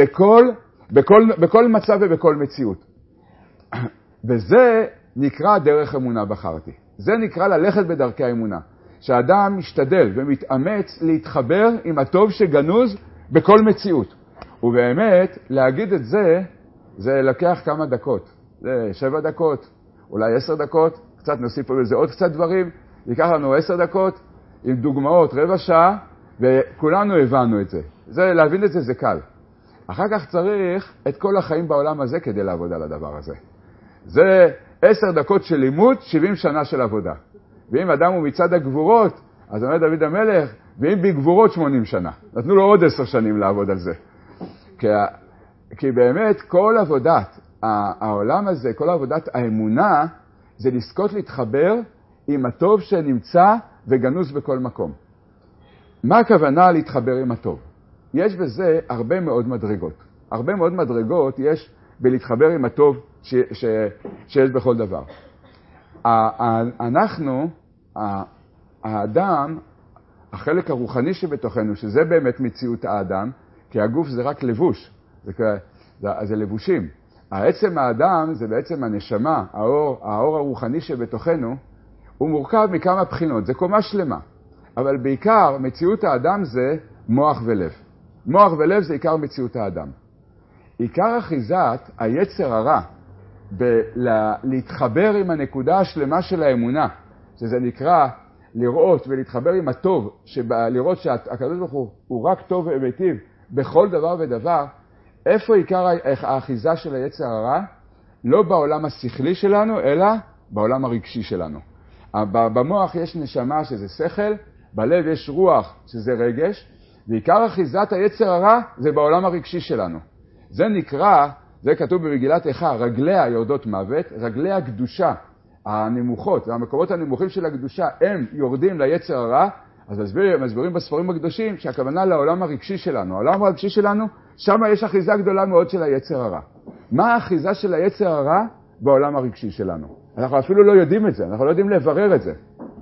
בכל מצב ובכל מציאות. וזה נקרא דרך אמונה בחרתי. זה נקרא ללכת בדרכי האמונה. שהאדם משתדל ומתאמץ להתחבר עם הטוב שגנוז בכל מציאות. ובאמת, להגיד את זה, זה לקח כמה דקות. זה 7 דקות, אולי 10 דקות, קצת נוסיף פה בזה עוד קצת דברים. ייקח לנו 10 דקות עם דוגמאות, 15 דקות, וכולנו הבנו את זה. להבין את זה זה קל. אחר כך צריך את כל החיים בעולם הזה כדי לעבוד על הדבר הזה. זה 10 דקות של לימוד, 70 שנה של עבודה. ואם אדם הוא מצד הגבורות, אז אומר דוד המלך, ואם בגבורות 80 שנה. נתנו לו עוד 10 שנים לעבוד על זה. כי באמת כל עבודת העולם הזה, כל עבודת האמונה, זה לזכות להתחבר עם הטוב שנמצא וגנוז בכל מקום. מה הכוונה להתחבר עם הטוב? יש בזה הרבה מאוד מדרגות. הרבה מאוד מדרגות יש בלהתחבר עם הטוב שיש בכל דבר. אנחנו, האדם, החלק הרוחני שבתוכנו, שזה באמת מציאות האדם, כי הגוף זה רק לבוש, זה לבושים. העצם האדם זה בעצם הנשמה, האור הרוחני שבתוכנו, הוא מורכב מכמה בחינות, זה קומה שלמה. אבל בעיקר מציאות האדם זה מוח ולב. מוח ולב זה עיקר מציאות האדם. עיקר אחיזת היצר הרע להתחבר עם הנקודה השלמה של האמונה, שזה נקרא לראות ולהתחבר עם הטוב, לראות שהקדוש ברוך הוא רק טוב ומיטיב בכל דבר ודבר. איפה עיקר האחיזה של היצר הרע? לא בעולם השכלי שלנו, אלא בעולם הרגשי שלנו. במוח יש נשמה שזה שכל, בלב יש רוח שזה רגש, ועיקר אחיזת היצר הרע זה בעולם הרגשי שלנו. זה נקרא, זה כתוב במגילת איכה, רגליה יורדות מוות, רגלי הקדושה הנמוכות, והמקומות הנמוכים של הקדושה הם יורדים ליצר הרע. אז מסבירים בספרים הקדושים שהכוונה לעולם הרגשי שלנו. העולם הרגשי שלנו, שם יש אחיזה גדולה מאוד של היצר הרע. מה האחיזה של היצר הרע בעולם הרגשי שלנו? אנחנו אפילו לא יודעים את זה, אנחנו לא יודעים לברר את זה.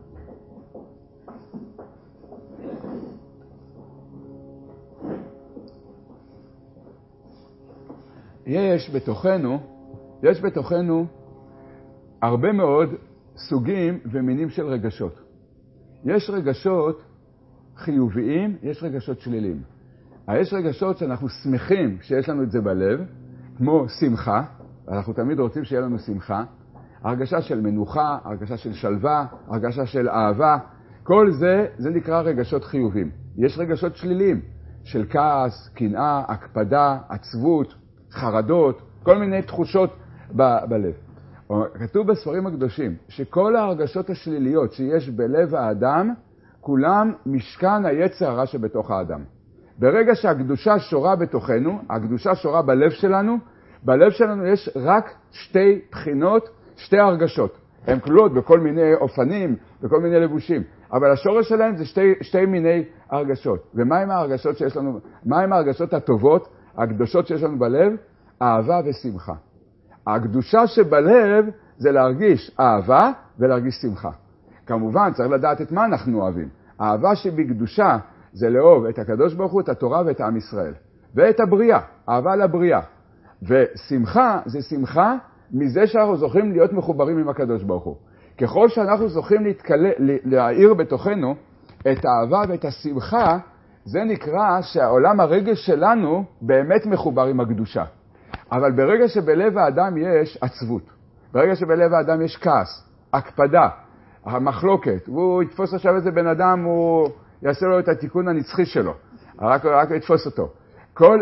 יש בתוכנו הרבה מאוד סוגים ומינים של רגשות. יש רגשות חיוביים, יש רגשות שליליים. יש רגשות שאנחנו שמחים שיש לנו את זה בלב, כמו שמחה, אנחנו תמיד רוצים שיהיה לנו שמחה, הרגשה של מנוחה, הרגשה של שלווה, הרגשה של אהבה, כל זה נקרא רגשות חיוביים. יש רגשות שליליים, של כעס, קנאה, הקפדה, עצבות, חרדות, כל מיני תחושות בלב. כתוב בספרים הקדושים שכל ההרגשות השליליות שיש בלב האדם, כולם משכן היצר הרע שבתוך האדם. ברגע שהקדושה שורה בתוכנו, הקדושה שורה בלב שלנו יש רק שתי בחינות, שתי הרגשות. הן כלולות בכל מיני אופנים, בכל מיני לבושים, אבל השורש שלהם זה שתי מיני הרגשות. ומה עם ההרגשות שיש לנו? מה עם ההרגשות הטובות, הקדושות שיש לנו בלב? אהבה ושמחה. הקדושה שבלב זה להרגיש אהבה ולהרגיש שמחה. כמובן צריך לדעת את מה אנחנו אוהבים. האהבה שבקדושה זה לאהוב את הקדוש ברוך הוא, את התורה ואת עם ישראל. ואת הבריאה, אהבה לבריאה. ושמחה זה שמחה מזה שאנחנו זוכים להיות מחוברים עם הקדוש ברוך הוא. ככל שאנחנו זוכים להאיר בתוכנו את האהבה ואת השמחה, זה נקרא שהעולם הרגש שלנו באמת מחובר עם הקדושה. אבל ברגע שבלב האדם יש עצבות, ברגע שבלב האדם יש כעס, הקפדה, המחלוקת, והוא יתפוס עכשיו איזה בן אדם, הוא יעשה לו את התיקון הנצחי שלו, רק יתפוס אותו. כל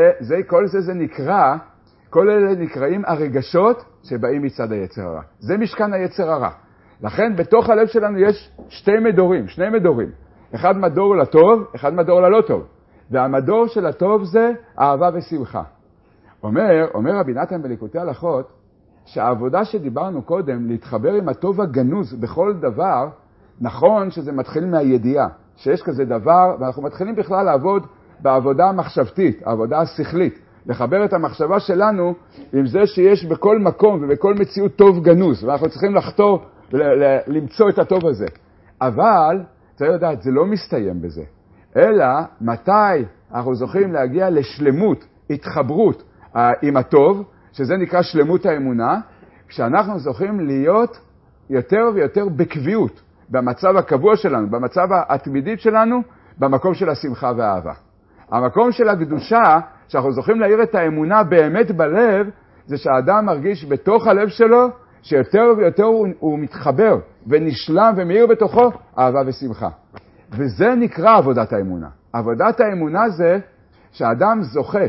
אלה נקראים הרגשות שבאים מצד היצר הרע. זה משכן היצר הרע. לכן בתוך הלב שלנו יש שני מדורים. אחד מדור לטוב, אחד מדור ללא טוב. והמדור של הטוב זה אהבה ושמחה. אומר רבי נתן בליקוטי הלכות, שהעבודה שדיברנו קודם, להתחבר עם הטוב הגנוז בכל דבר, נכון שזה מתחיל מהידיעה, שיש כזה דבר, ואנחנו מתחילים בכלל לעבוד בעבודה המחשבתית, העבודה השכלית, לחבר את המחשבה שלנו עם זה שיש בכל מקום ובכל מציאות טוב גנוז, ואנחנו צריכים לחתור למצוא את הטוב הזה. אבל, צריך לדעת, זה לא מסתיים בזה, אלא מתי אנחנו זוכים להגיע לשלמות, התחברות עם הטוב, שזה נקרא שלמות האמונה, כשאנחנו זוכים להיות יותר ויותר בקביעות, במצב הקבוע שלנו, במצב התמידית שלנו, במקום של השמחה והאהבה. המקום של הקדושה, שאנחנו זוכים להאיר את האמונה באמת בלב, זה שהאדם מרגיש בתוך הלב שלו, שיותר ויותר הוא מתחבר ונשלם ומאיר בתוכו אהבה ושמחה. וזה נקרא עבודת האמונה. עבודת האמונה זה שהאדם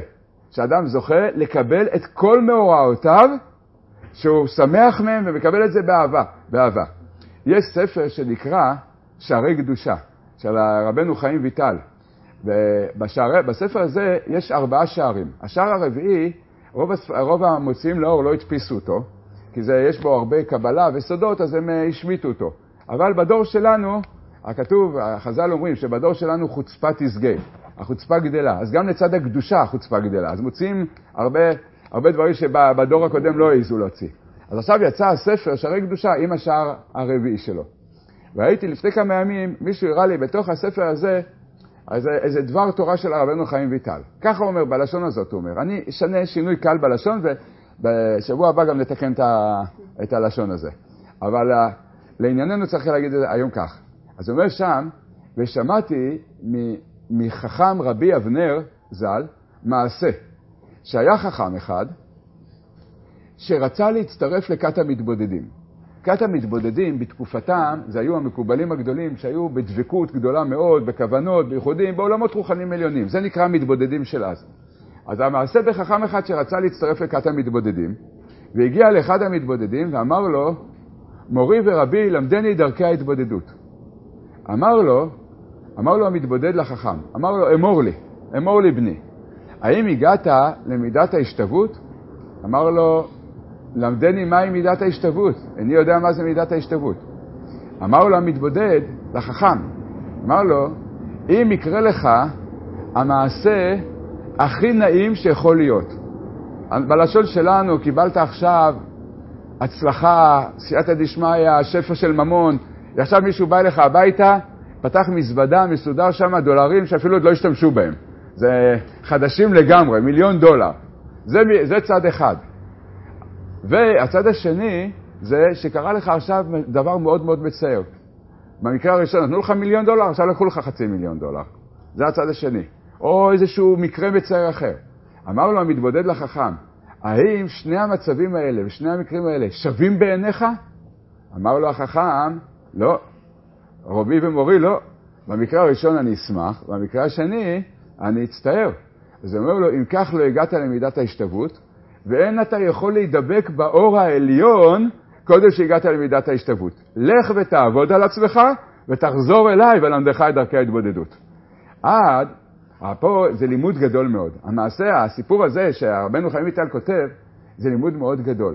זוכה לקבל את כל מאורעותיו, שהוא שמח מהם ומקבל את זה באהבה. יש ספר שנקרא שערי קדושה, של רבנו חיים ויטל. ובספר הזה יש 4 שערים. השער הרביעי, רוב המוציאים לאור לא הדפיסו אותו, כי יש בו הרבה קבלה וסודות, אז הם השמיטו אותו. אבל בדור שלנו, החז"ל אומרים שבדור שלנו חוצפה תסגה, החוצפה גדלה. אז גם לצד הקדושה החוצפה גדלה. אז מוציאים הרבה דברים שבדור הקודם לא העזו להוציא. אז עכשיו יצא הספר שערי קדושה עם השער הרביעי שלו. והייתי לפני כמה ימים, מישהו הראה לי בתוך הספר הזה, איזה דבר תורה של רבנו חיים ויטל. ככה הוא אומר, בלשון הזאת הוא אומר. אני אשנה שינוי קל בלשון, ובשבוע הבא גם נתקן את הלשון הזה. אבל לענייננו צריך להגיד את זה היום כך. אז הוא אומר שם, ושמעתי מחכם רבי אבנר ז"ל, מעשה, שהיה חכם אחד, שרצה להצטרף לכת המתבודדים. כת המתבודדים בתקופתם, זה היו המקובלים הגדולים שהיו בדבקות גדולה מאוד, בכוונות, בייחודים, בעולמות רוחניים עליונים. זה נקרא מתבודדים של אז. אז המעשה בחכם אחד שרצה להצטרף לכת המתבודדים, והגיע לאחד המתבודדים ואמר לו, מורי ורבי, למדני דרכי ההתבודדות. אמר לו המתבודד לחכם, אמר לו, אמור לי בני, האם הגעת למידת ההשתוות? אמר לו, למדני מהי מידת ההשתוות, אני יודע מה זה מידת ההשתוות. אמר לו המתבודד לחכם, אמר לו, אם יקרה לך המעשה הכי נעים שיכול להיות. בלשון שלנו קיבלת עכשיו הצלחה, סייעתא דשמיא, שפע של ממון, עכשיו מישהו בא אליך הביתה, פתח מזוודה, מסודר שם דולרים שאפילו עוד לא השתמשו בהם. זה חדשים לגמרי, $1,000,000. זה צד אחד. והצד השני זה שקרה לך עכשיו דבר מאוד מאוד מצער. במקרה הראשון נתנו לך $1,000,000, עכשיו לקחו לך $500,000. זה הצד השני. או איזשהו מקרה מצער אחר. אמר לו המתבודד לחכם, האם שני המצבים האלה ושני המקרים האלה שווים בעיניך? אמר לו החכם, לא. רבי ומורי, לא. במקרה הראשון אני אשמח, במקרה השני אני אצטער. אז הוא אומר לו, אם כך לא הגעת למידת ההשתוות, ואין אתה יכול להידבק באור העליון קודם שהגעת למידת ההשתוות. לך ותעבוד על עצמך, ותחזור אליי ולמדך את דרכי ההתבודדות. פה זה לימוד גדול מאוד. המעשה, הסיפור הזה שהרבנו חיים ויטל כותב, זה לימוד מאוד גדול.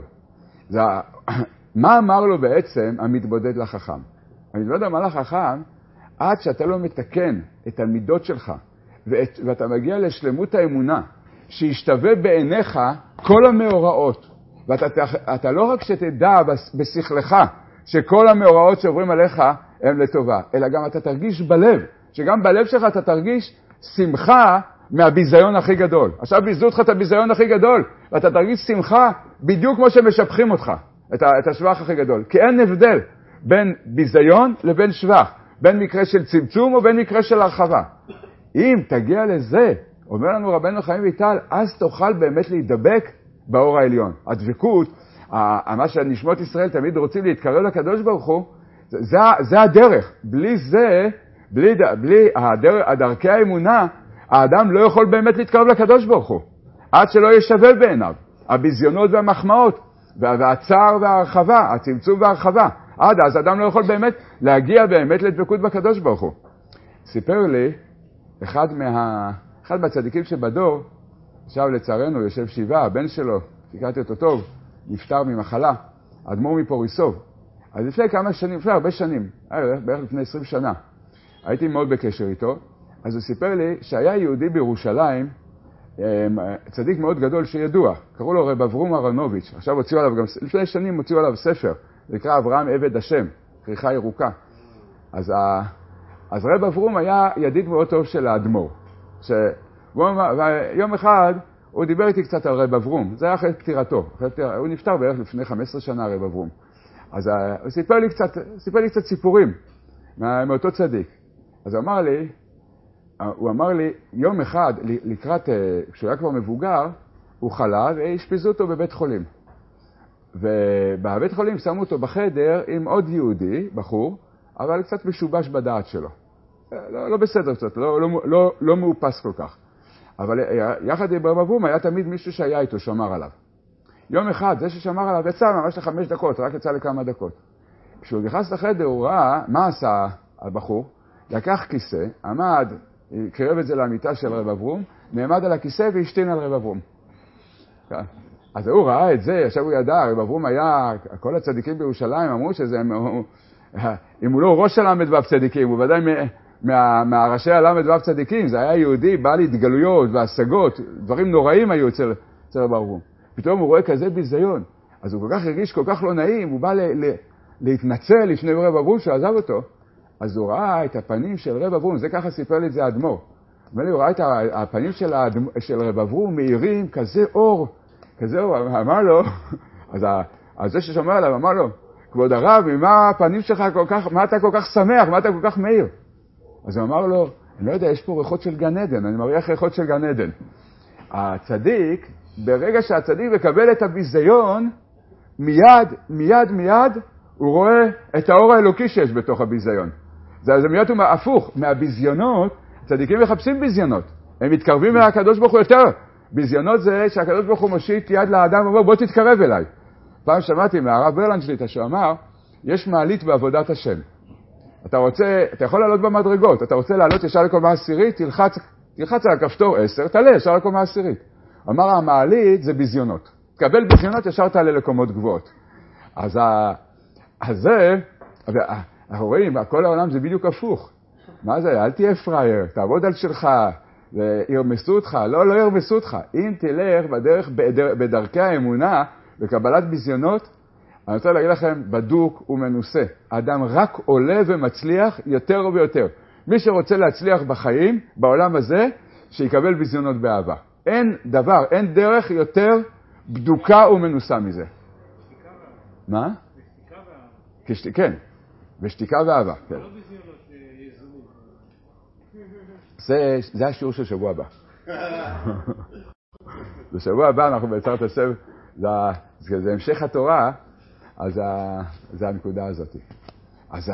מה אמר לו בעצם המתבודד לחכם? המתבודד אמר לחכם, עד שאתה לא מתקן את המידות שלך, ואתה מגיע לשלמות האמונה, שישתווה בעיניך כל המאורעות, ואתה לא רק שתדע בשכלך, שכל המאורעות שעוברים עליך הם לטובה, אלא גם אתה תרגיש בלב, שגם בלב שלך אתה תרגיש שמחה מהביזיון הכי גדול. עכשיו ביזו אותך את הביזיון הכי גדול, ואתה תרגיש שמחה בדיוק כמו שמשבחים אותך, את השבח הכי גדול. כי אין הבדל בין ביזיון לבין שבח, בין מקרה של צמצום או בין מקרה של הרחבה. אם תגיע לזה, אומר לנו רבנו חיים ויטל, אז תוכל באמת להידבק באור העליון. הדבקות, מה שנשמות ישראל תמיד רוצים להתקרב לקדוש ברוך הוא, זה הדרך. בלי זה, בלי דרכי האמונה, האדם לא יכול באמת להתקרב לקדוש ברוך הוא. עד שלא ישווה בעיניו. הביזיונות והמחמאות, והצער וההרחבה, הצמצום וההרחבה. עד אז האדם לא יכול באמת להגיע באמת לדבקות בקדוש ברוך הוא. סיפר לי, אחד מהצדיקים שבדור, עכשיו לצערנו יושב שבעה, הבן שלו, תקראתי אותו טוב, נפטר ממחלה, אדמו"ר מפוריסוב. אז לפני כמה שנים, לפני הרבה שנים, בערך לפני 20 שנה, הייתי מאוד בקשר איתו, אז הוא סיפר לי שהיה יהודי בירושלים, צדיק מאוד גדול שידוע, קראו לו רב אברום אהרונוביץ', עכשיו הוציאו עליו, גם לפני שנים הוציאו עליו ספר, נקרא אברהם עבד השם, כריכה ירוקה. אז רב אברום היה ידיד מאוד טוב של האדמו"ר. ויום אחד הוא דיבר איתי קצת על רב אברום, זה היה אחרי פטירתו, הוא נפטר בערך לפני 15 שנה רב אברום. אז הוא סיפר לי קצת סיפורים מאותו צדיק. אז הוא אמר לי, יום אחד לקראת, כשהוא היה כבר מבוגר, הוא חלה והשפיזו אותו בבית חולים. ובבית חולים שמו אותו בחדר עם עוד יהודי, בחור, אבל קצת משובש בדעת שלו. לא בסדר קצת, לא מאופס כל כך. אבל יחד עם רב אברום היה תמיד מישהו שהיה איתו, שמר עליו. יום אחד, זה ששמר עליו יצא ממש ל5 דקות, רק יצא לכמה דקות. כשהוא נכנס לחדר, הוא ראה מה עשה הבחור, לקח כיסא, עמד, קרב את זה למיטה של רב אברום, נעמד על הכיסא והשתין על רב אברום. אז הוא ראה את זה, עכשיו הוא ידע, רב אברום היה, כל הצדיקים בירושלים אמרו שזה, אם הוא לא ראש של הל"ו צדיקים, הוא ודאי מהראשי הל"ו צדיקים, זה היה יהודי, בעל התגלויות והשגות, דברים נוראים היו אצל רב אברום. פתאום הוא רואה כזה ביזיון, אז הוא כל כך הרגיש, כל כך לא נעים, הוא בא להתנצל לפני רב אברום שעזב אותו, אז הוא ראה את הפנים של רב אברום, זה ככה סיפר לי את זה האדמו"ר. הוא ראה את הפנים של רב אברום מאירים, כזה אור, אמר לו, אז זה ששומר עליו אמר לו, כבוד הרב, ממה הפנים שלך כל כך, מה אתה כל כך שמח, מה אתה כל כך מאיר? אז הוא אמר לו, אני לא יודע, יש פה ריחות של גן עדן, אני מריח ריחות של גן עדן. הצדיק, ברגע שהצדיק מקבל את הביזיון, מיד, הוא רואה את האור האלוקי שיש בתוך הביזיון. זה מיד הוא הפוך, מהביזיונות, צדיקים מחפשים ביזיונות. הם מתקרבים מהקדוש ברוך הוא יותר. ביזיונות זה שהקדוש ברוך הוא מושיט יד לאדם ואומר, בוא תתקרב אליי. פעם שמעתי מהרב ברלנד שלי, שהוא אמר, יש מעלית בעבודת השם. אתה יכול לעלות במדרגות, אתה רוצה לעלות ישר לקומה עשירית, תלחץ על הכפתור 10, תעלה ישר לקומה עשירית. אמר, המעלית זה ביזיונות. תקבל ביזיונות, ישר תעלה לקומות גבוהות. אז זה, אנחנו רואים, כל העולם זה בדיוק הפוך. מה זה? אל תהיה פרייר, תעבוד על שלך, ירמסו אותך. לא ירמסו אותך. אם תלך בדרכי האמונה, בקבלת ביזיונות, אני רוצה להגיד לכם, בדוק ומנוסה. האדם רק עולה ומצליח יותר ויותר. מי שרוצה להצליח בחיים, בעולם הזה, שיקבל ביזיונות באהבה. אין דרך יותר בדוקה ומנוסה מזה. מה? כן, בשתיקה ואהבה. לא ביזיונות יזומים. זה השיעור של שבוע הבא. בשבוע הבא אנחנו בעצרת השם, זה המשך התורה, אז זה הנקודה הזאת. אז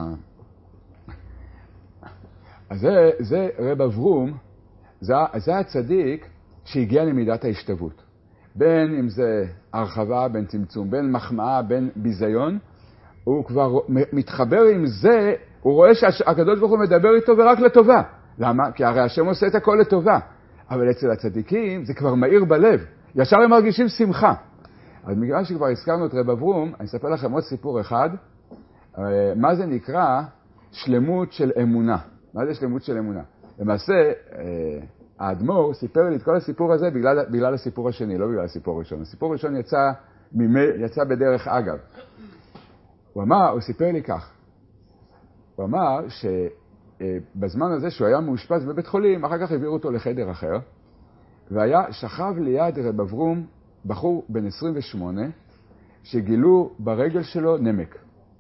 זה רב אברום, זה הצדיק שהגיע למידת ההשתוות. בין אם זה הרחבה, בין צמצום, בין מחמאה, בין ביזיון, הוא כבר מתחבר עם זה, הוא רואה שהקדוש ברוך הוא מדבר איתו ורק לטובה. למה? כי הרי השם עושה את הכל לטובה. אבל אצל הצדיקים זה כבר מאיר בלב. ישר הם מרגישים שמחה. אז מכיוון שכבר הזכרנו את רב אברום, אני אספר לכם עוד סיפור אחד. מה זה נקרא שלמות של אמונה? מה זה שלמות של אמונה? למעשה, האדמו"ר סיפר לי את כל הסיפור הזה בגלל הסיפור השני, לא בגלל הסיפור הראשון. הסיפור הראשון יצא בדרך אגב. הוא סיפר לי כך. הוא אמר שבזמן הזה שהוא היה מאושפז בבית חולים, אחר כך העבירו אותו לחדר אחר, שכב ליד רב אברום בחור בן 28, שגילו ברגל שלו נמק.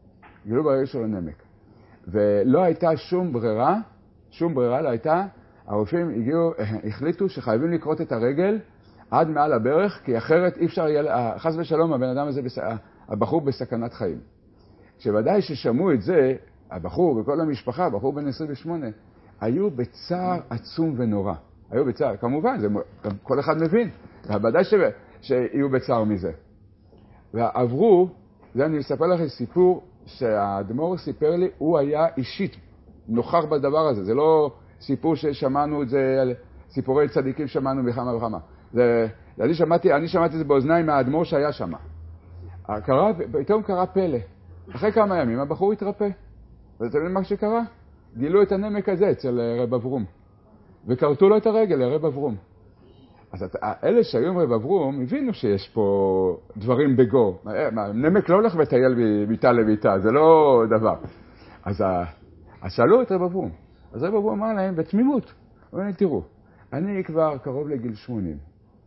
ולא הייתה שום ברירה לא הייתה. הרופאים החליטו שחייבים לקרות את הרגל עד מעל הברך, כי אחרת אי אפשר יהיה, חס ושלום, הבן אדם הזה, הבחור בסכנת חיים. שוודאי ששמעו את זה, הבחור וכל המשפחה, הבחור בן 28, היו בצער עצום ונורא. היו בצער, כמובן, כל אחד מבין, ודאי שיהיו בצער מזה. ועברו, זה אני אספר לכם סיפור שהאדמו"ר סיפר לי, הוא היה אישית נוכח בדבר הזה, זה לא סיפור ששמענו את זה, סיפורי צדיקים שמענו בכמה וכמה. אני שמעתי את זה באוזניים מהאדמו"ר שהיה שם. פתאום קרה פלא. אחרי כמה ימים הבחור התרפא. ואתם יודעים מה שקרה? גילו את הנמק הזה אצל רב אברום. וקרתו לו את הרגל לרב אברום. אז אלה שהיו עם רב אברום הבינו שיש פה דברים בגו. נמק לא הולך וטייל מביתה לביתה, זה לא דבר. אז שאלו את רב אברום. אז רב אברום אמר להם בתמימות. הוא אומר, תראו, אני כבר קרוב לגיל 80.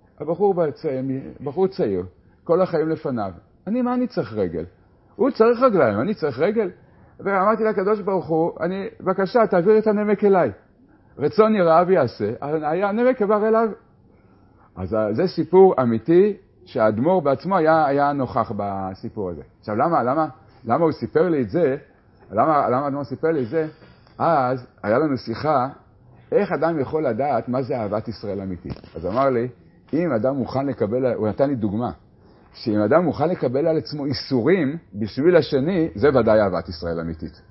בחור צעיר, כל החיים לפניו. מה אני צריך רגל? הוא צריך רגליים, אני צריך רגל. ואמרתי לקדוש ברוך הוא, בבקשה, תעביר את הנמק אליי. רצון יראה ויעשה, הנמק עבר אליו. אז זה סיפור אמיתי שהאדמו"ר בעצמו היה נוכח בסיפור הזה. עכשיו, למה הוא סיפר לי את זה? למה האדמו"ר סיפר לי את זה? אז היה לנו שיחה, איך אדם יכול לדעת מה זה אהבת ישראל אמיתית. אז הוא אמר לי, אם אדם מוכן לקבל, הוא נתן לי דוגמה, שאם אדם מוכן לקבל על עצמו איסורים בשביל השני, זה ודאי אהבת ישראל אמיתית.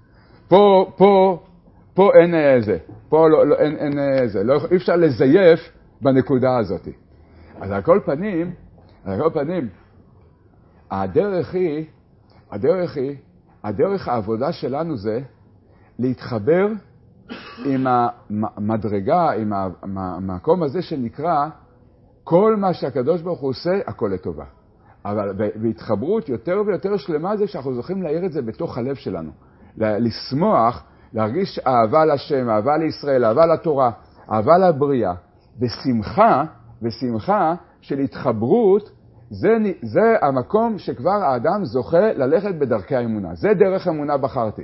פה אין זה, אין זה, אי אפשר לזייף בנקודה הזאת. אז על כל פנים, הדרך העבודה שלנו זה להתחבר עם המדרגה, עם המקום הזה שנקרא, כל מה שהקדוש ברוך הוא עושה, הכל לטובה. אבל בהתחברות יותר ויותר שלמה זה שאנחנו זוכים להעיר את זה בתוך הלב שלנו. לשמוח, להרגיש אהבה לשם, אהבה לישראל, אהבה לתורה, אהבה לבריאה. ושמחה של התחברות, זה המקום שכבר האדם זוכה ללכת בדרכי האמונה. זה דרך אמונה בחרתי.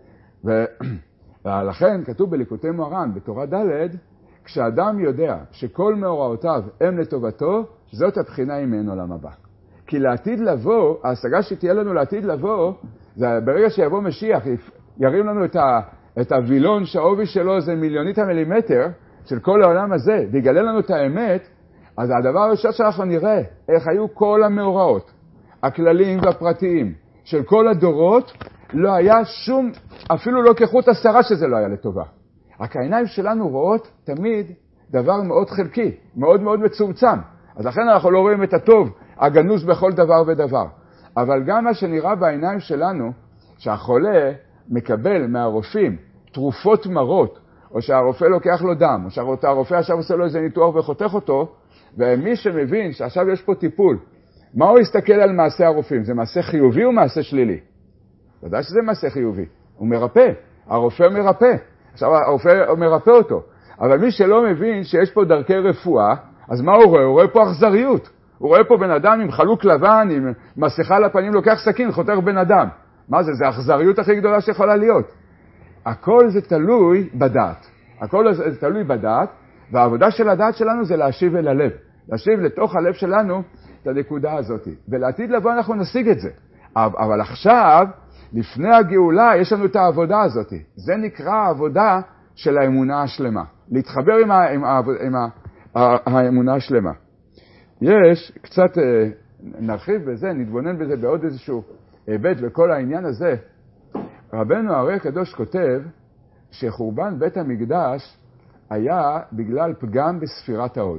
ולכן כתוב בליקוטי מוהר"ן, בתורה ד', כשאדם יודע שכל מאורעותיו הם לטובתו, זאת הבחינה עם אין עולם הבא. כי לעתיד לבוא, ההשגה שתהיה לנו לעתיד לבוא, זה ברגע שיבוא משיח, ירים לנו את הווילון שהעובי שלו זה מיליונית המילימטר של כל העולם הזה, ויגלה לנו את האמת, אז הדבר הראשון שאנחנו נראה, איך היו כל המאורעות, הכלליים והפרטיים, של כל הדורות, לא היה שום, אפילו לא כחוט השערה שזה לא היה לטובה. רק העיניים שלנו רואות תמיד דבר מאוד חלקי, מאוד מאוד מצומצם. אז לכן אנחנו לא רואים את הטוב, הגנוז בכל דבר ודבר. אבל גם מה שנראה בעיניים שלנו, שהחולה מקבל מהרופאים תרופות מרות, או שהרופא לוקח לו דם, או שהרופא עכשיו עושה לו איזה ניתוח וחותך אותו, ומי שמבין שעכשיו יש פה טיפול, מה הוא יסתכל על מעשה הרופאים? זה מעשה חיובי או מעשה שלילי? ודאי שזה מעשה חיובי. הוא מרפא, הרופא מרפא. עכשיו הרופא מרפא אותו. אבל מי שלא מבין שיש פה דרכי רפואה, אז מה הוא רואה? הוא רואה פה אכזריות. הוא רואה פה בן אדם עם חלוק לבן, עם מסכה לפנים, לוקח סכין, חותך בן אדם. מה זה? זה האכזריות הכי גדולה שיכולה להיות. הכל זה תלוי בדעת. הכל זה תלוי בדעת, והעבודה של הדעת שלנו זה להשיב אל הלב. להשיב לתוך הלב שלנו את הנקודה הזאת. ולעתיד לבוא אנחנו נשיג את זה. אבל עכשיו, לפני הגאולה, יש לנו את העבודה הזאת. זה נקרא העבודה של האמונה השלמה. להתחבר עם האמונה השלמה. יש, קצת נרחיב בזה, נתבונן בזה בעוד איזשהו היבט, וכל העניין הזה, רבנו הארי הקדוש כותב שחורבן בית המקדש היה בגלל פגם בספירת ההוד.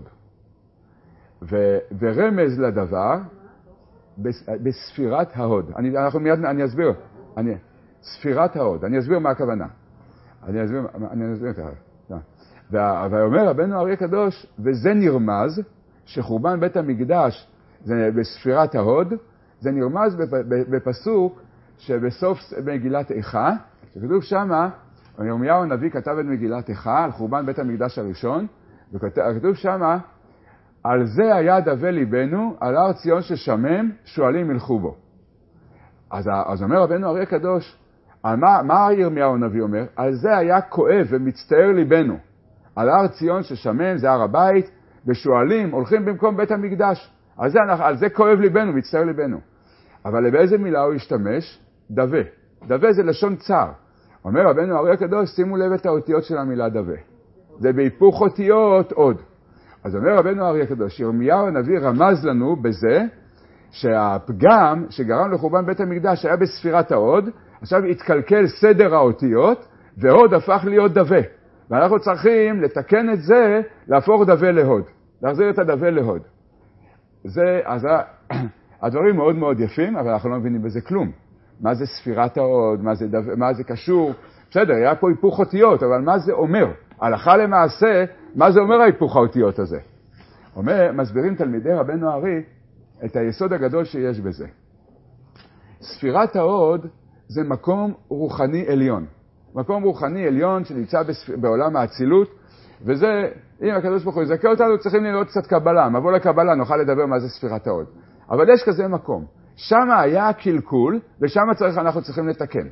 ורמז לדבר בספירת ההוד. אני אסביר. ספירת ההוד. אני אסביר מה הכוונה. אני אסביר את זה. ואומר רבנו הארי הקדוש, וזה נרמז שחורבן בית המקדש זה בספירת ההוד, זה נרמז בפסוק שבסוף מגילת איכה, שכתוב שמה, ירמיהו הנביא כתב את מגילת איכה על חורבן בית המקדש הראשון, וכתוב שמה, על זה היה דווה ליבנו, על הר ציון ששמם, שועלים ילכו בו. אז אומר רבנו הארי הקדוש, מה ירמיהו הנביא אומר? על זה היה כואב ומצטער ליבנו. על הר ציון ששמם, זה הר הבית, ושועלים הולכים במקום בית המקדש. על זה כואב ליבנו, מצטער ליבנו. אבל באיזה מילה הוא השתמש? דווה. דווה זה לשון צער. אומר רבנו הארי הקדוש, שימו לב את האותיות של המילה דווה. זה בהיפוך אותיות עוד. אז אומר רבנו הארי הקדוש, ירמיהו הנביא רמז לנו בזה שהפגם שגרם לחורבן בית המקדש היה בספירת ההוד, עכשיו התקלקל סדר האותיות, והוד הפך להיות דווה. ואנחנו צריכים לתקן את זה, להפוך דווה להוד. להחזיר את הדווה להוד. אז הדברים מאוד מאוד יפים, אבל אנחנו לא מבינים בזה כלום. מה זה ספירת ההוד, מה זה קשור? בסדר, היה פה היפוך אותיות, אבל מה זה אומר? הלכה למעשה, מה זה אומר ההיפוך האותיות הזה? מסבירים תלמידי רבנו הארי את היסוד הגדול שיש בזה. ספירת ההוד זה מקום רוחני עליון. מקום רוחני עליון שנמצא בעולם האצילות, וזה, אם הקדוש ברוך הוא יזכה אותנו, צריכים לראות קצת קבלה. מבוא לקבלה, נוכל לדבר מה זה ספירת ההוד. אבל יש כזה מקום. שם היה קלקול, ושם אנחנו צריכים לתקן.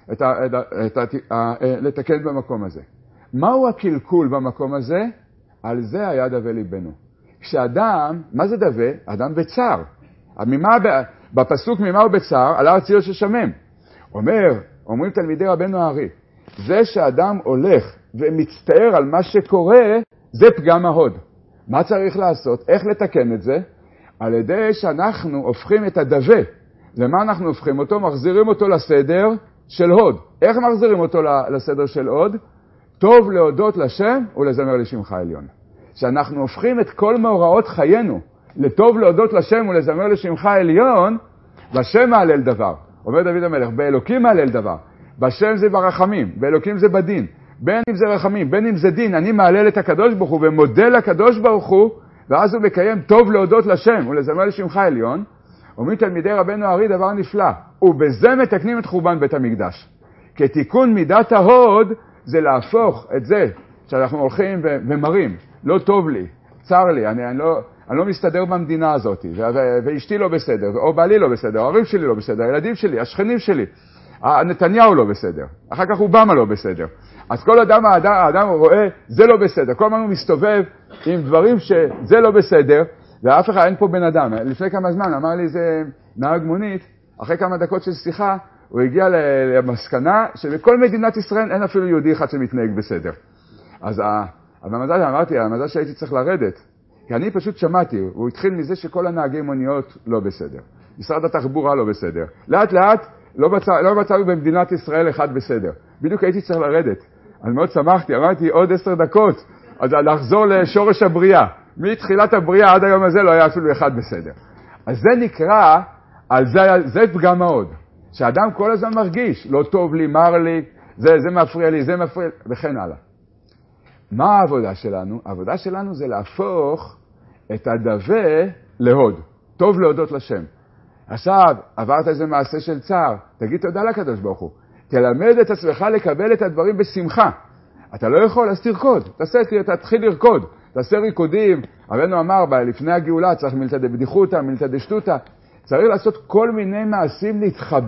לתקן במקום הזה. מהו הקלקול במקום הזה? על זה היה דווה ליבנו. כשאדם, מה זה דווה? אדם בצער. בפסוק ממה הוא בצער? על הר ציון ששמם. אומרים תלמידי רבנו הארי, זה שאדם הולך ומצטער על מה שקורה, זה פגם ההוד. מה צריך לעשות? איך לתקן את זה? על ידי שאנחנו הופכים את הדווה. למה אנחנו הופכים אותו? מחזירים אותו לסדר של הוד. איך מחזירים אותו לסדר של הוד? טוב להודות לשם ולזמר לשמך עליון. שאנחנו הופכים את כל מאורעות חיינו לטוב להודות לשם ולזמר לשמך עליון, בשם מעלל דבר. אומר דוד המלך, באלוקים מעלל דבר. בשם זה ברחמים, באלוקים זה בדין. בין אם זה רחמים, בין אם זה דין, אני מעלל את הקדוש ברוך הוא ומודה לקדוש ברוך הוא, ואז הוא מקיים טוב להודות לשם ולזמר לשמך עליון. אומרים תלמידי רבנו הארי דבר נפלא, ובזה מתקנים את חורבן בית המקדש. כתיקון מידת ההוד זה להפוך את זה שאנחנו הולכים ומרים, לא טוב לי, צר לי, אני לא מסתדר במדינה הזאת, ואשתי לא בסדר, או בעלי לא בסדר, ההורים שלי לא בסדר, הילדים שלי, השכנים שלי, נתניהו לא בסדר, אחר כך אובמה לא בסדר. אז כל האדם רואה, זה לא בסדר, כל הזמן הוא מסתובב עם דברים שזה לא בסדר, ואף אחד אין פה בן אדם. לפני כמה זמן אמר לי איזה נהג מונית, אחרי כמה דקות של שיחה, הוא הגיע למסקנה שבכל מדינת ישראל אין אפילו יהודי אחד שמתנהג בסדר. אז במזל אמרתי, המזל שהייתי צריך לרדת, כי אני פשוט שמעתי, הוא התחיל מזה שכל הנהגי מוניות לא בסדר. משרד התחבורה לא בסדר. לאט לאט לא מצאנו במדינת ישראל אחד בסדר. בדיוק הייתי צריך לרדת. אני מאוד שמחתי, אמרתי עוד 10 דקות, אז לחזור לשורש הבריאה. מתחילת הבריאה עד היום הזה לא היה אפילו אחד בסדר. אז זה נקרא, זה פגם מאוד. שאדם כל הזמן מרגיש, לא טוב לי, מר לי, זה מפריע לי, זה מפריע לי, וכן הלאה. מה העבודה שלנו? העבודה שלנו זה להפוך את הדווה להוד. טוב להודות לשם. עכשיו, עברת איזה מעשה של צער, תגיד תודה לקדוש ברוך הוא. תלמד את עצמך לקבל את הדברים בשמחה. אתה לא יכול, אז תרקוד. תתחיל לרקוד. תעשה ריקודים. רבנו אמר, לפני הגאולה צריך מילתא דבדיחותא, מילתא דשטותא. צריך לעשות כל מיני מעשים